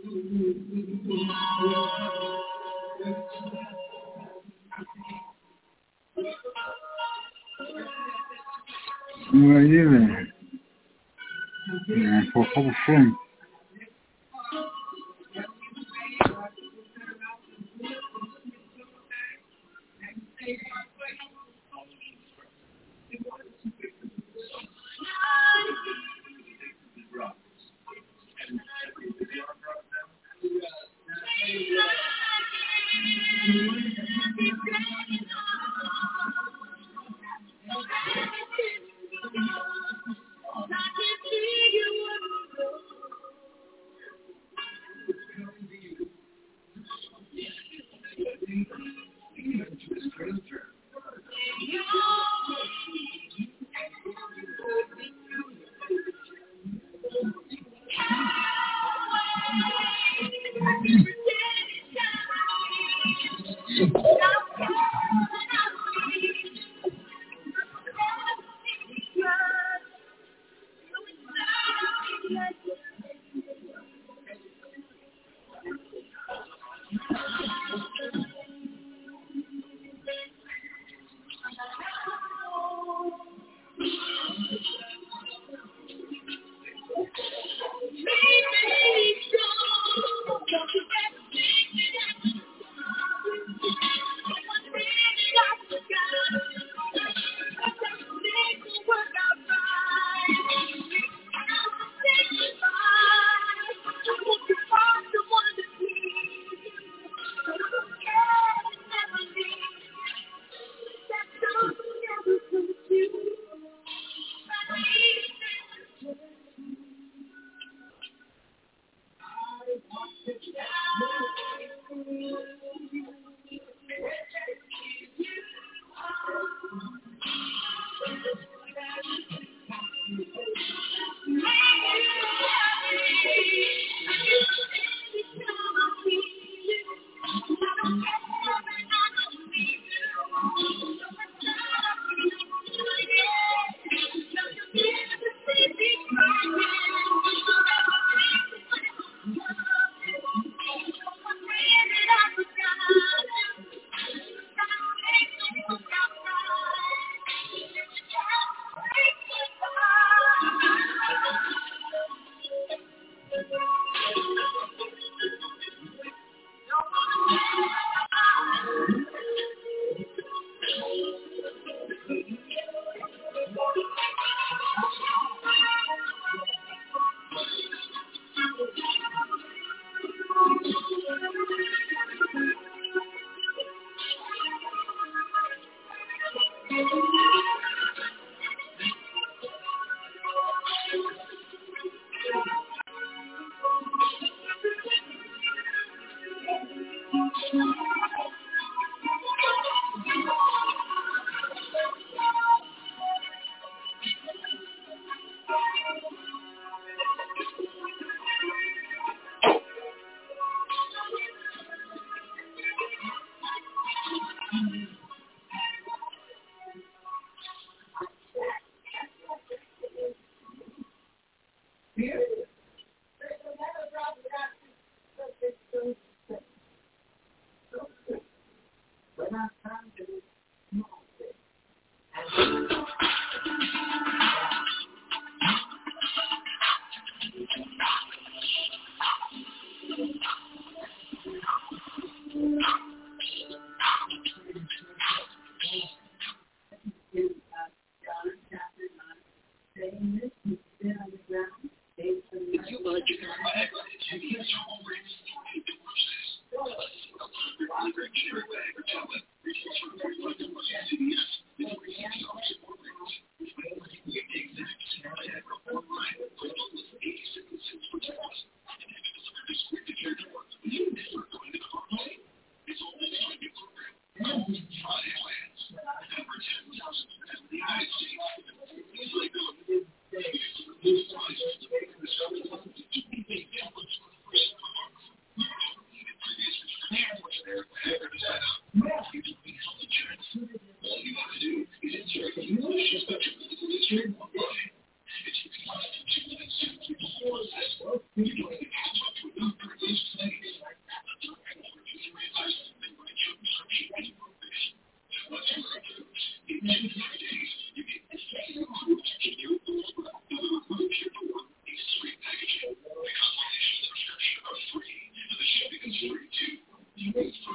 S7: Where are you there? Yeah, for a couple of shrimp.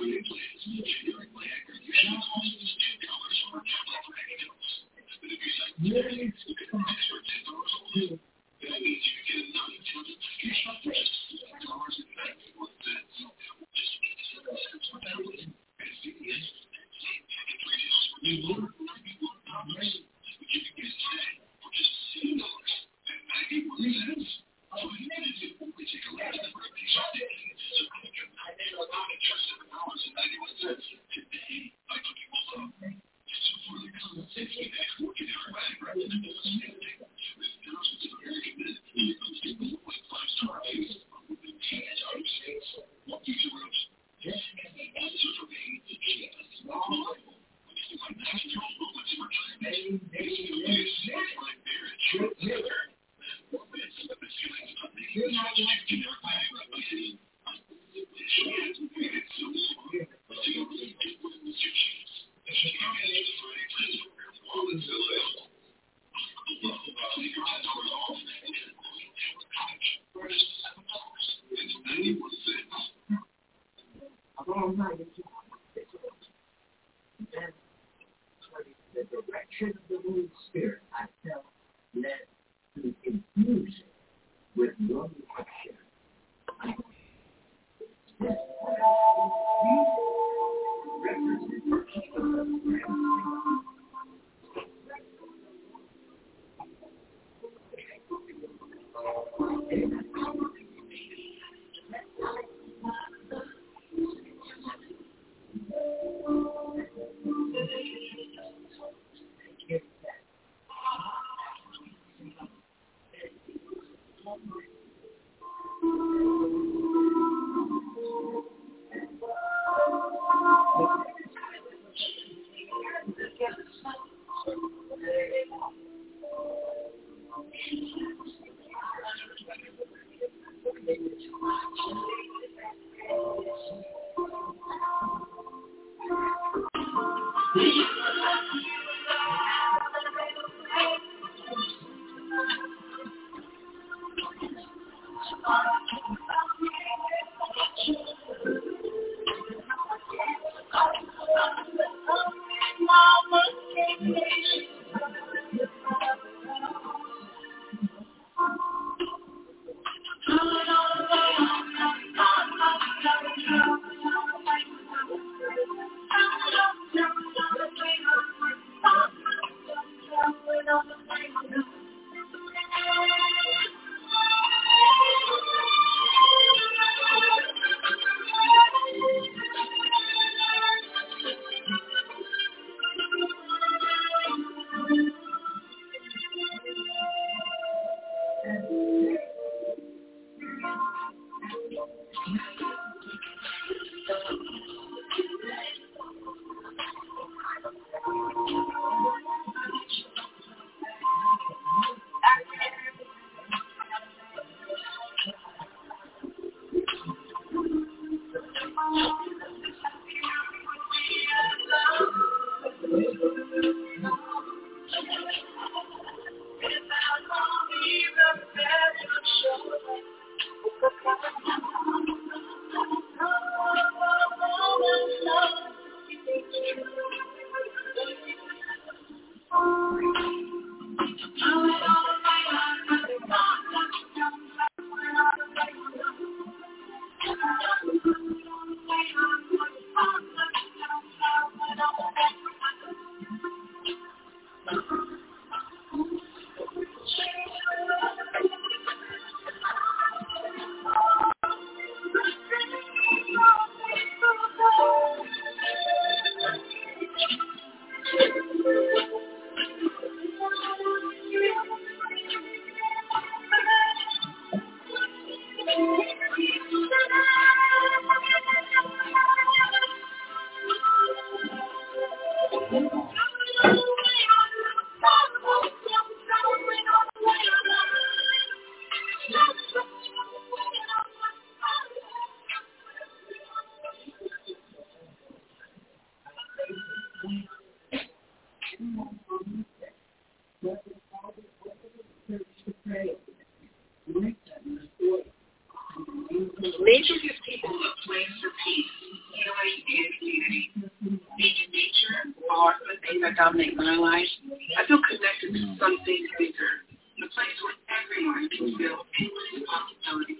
S6: The direction of the Holy Spirit, I felt led to infuse it with your action.
S5: Nature gives people a place for peace. healing, and community. Being in nature are the things that dominate my life. I feel connected to something bigger, a place where everyone can feel endless possibility.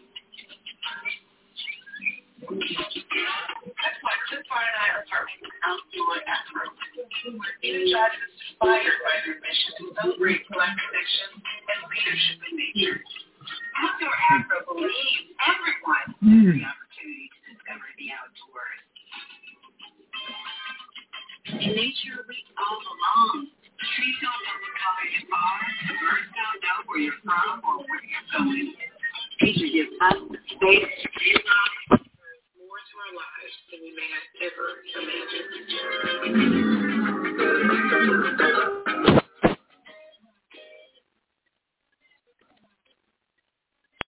S5: That's why Clifford and I are partnering with Outdoor Afro. We're energized and inspired by their mission to celebrate Black connection and leadership in nature. Outdoor Afro believes everyone has the opportunity to discover the outdoors. In nature, we all belong. Trees don't know what color you are. Birds don't know where you're from or where you're going. Nature gives us the space to realize more to our lives than we may have ever imagined.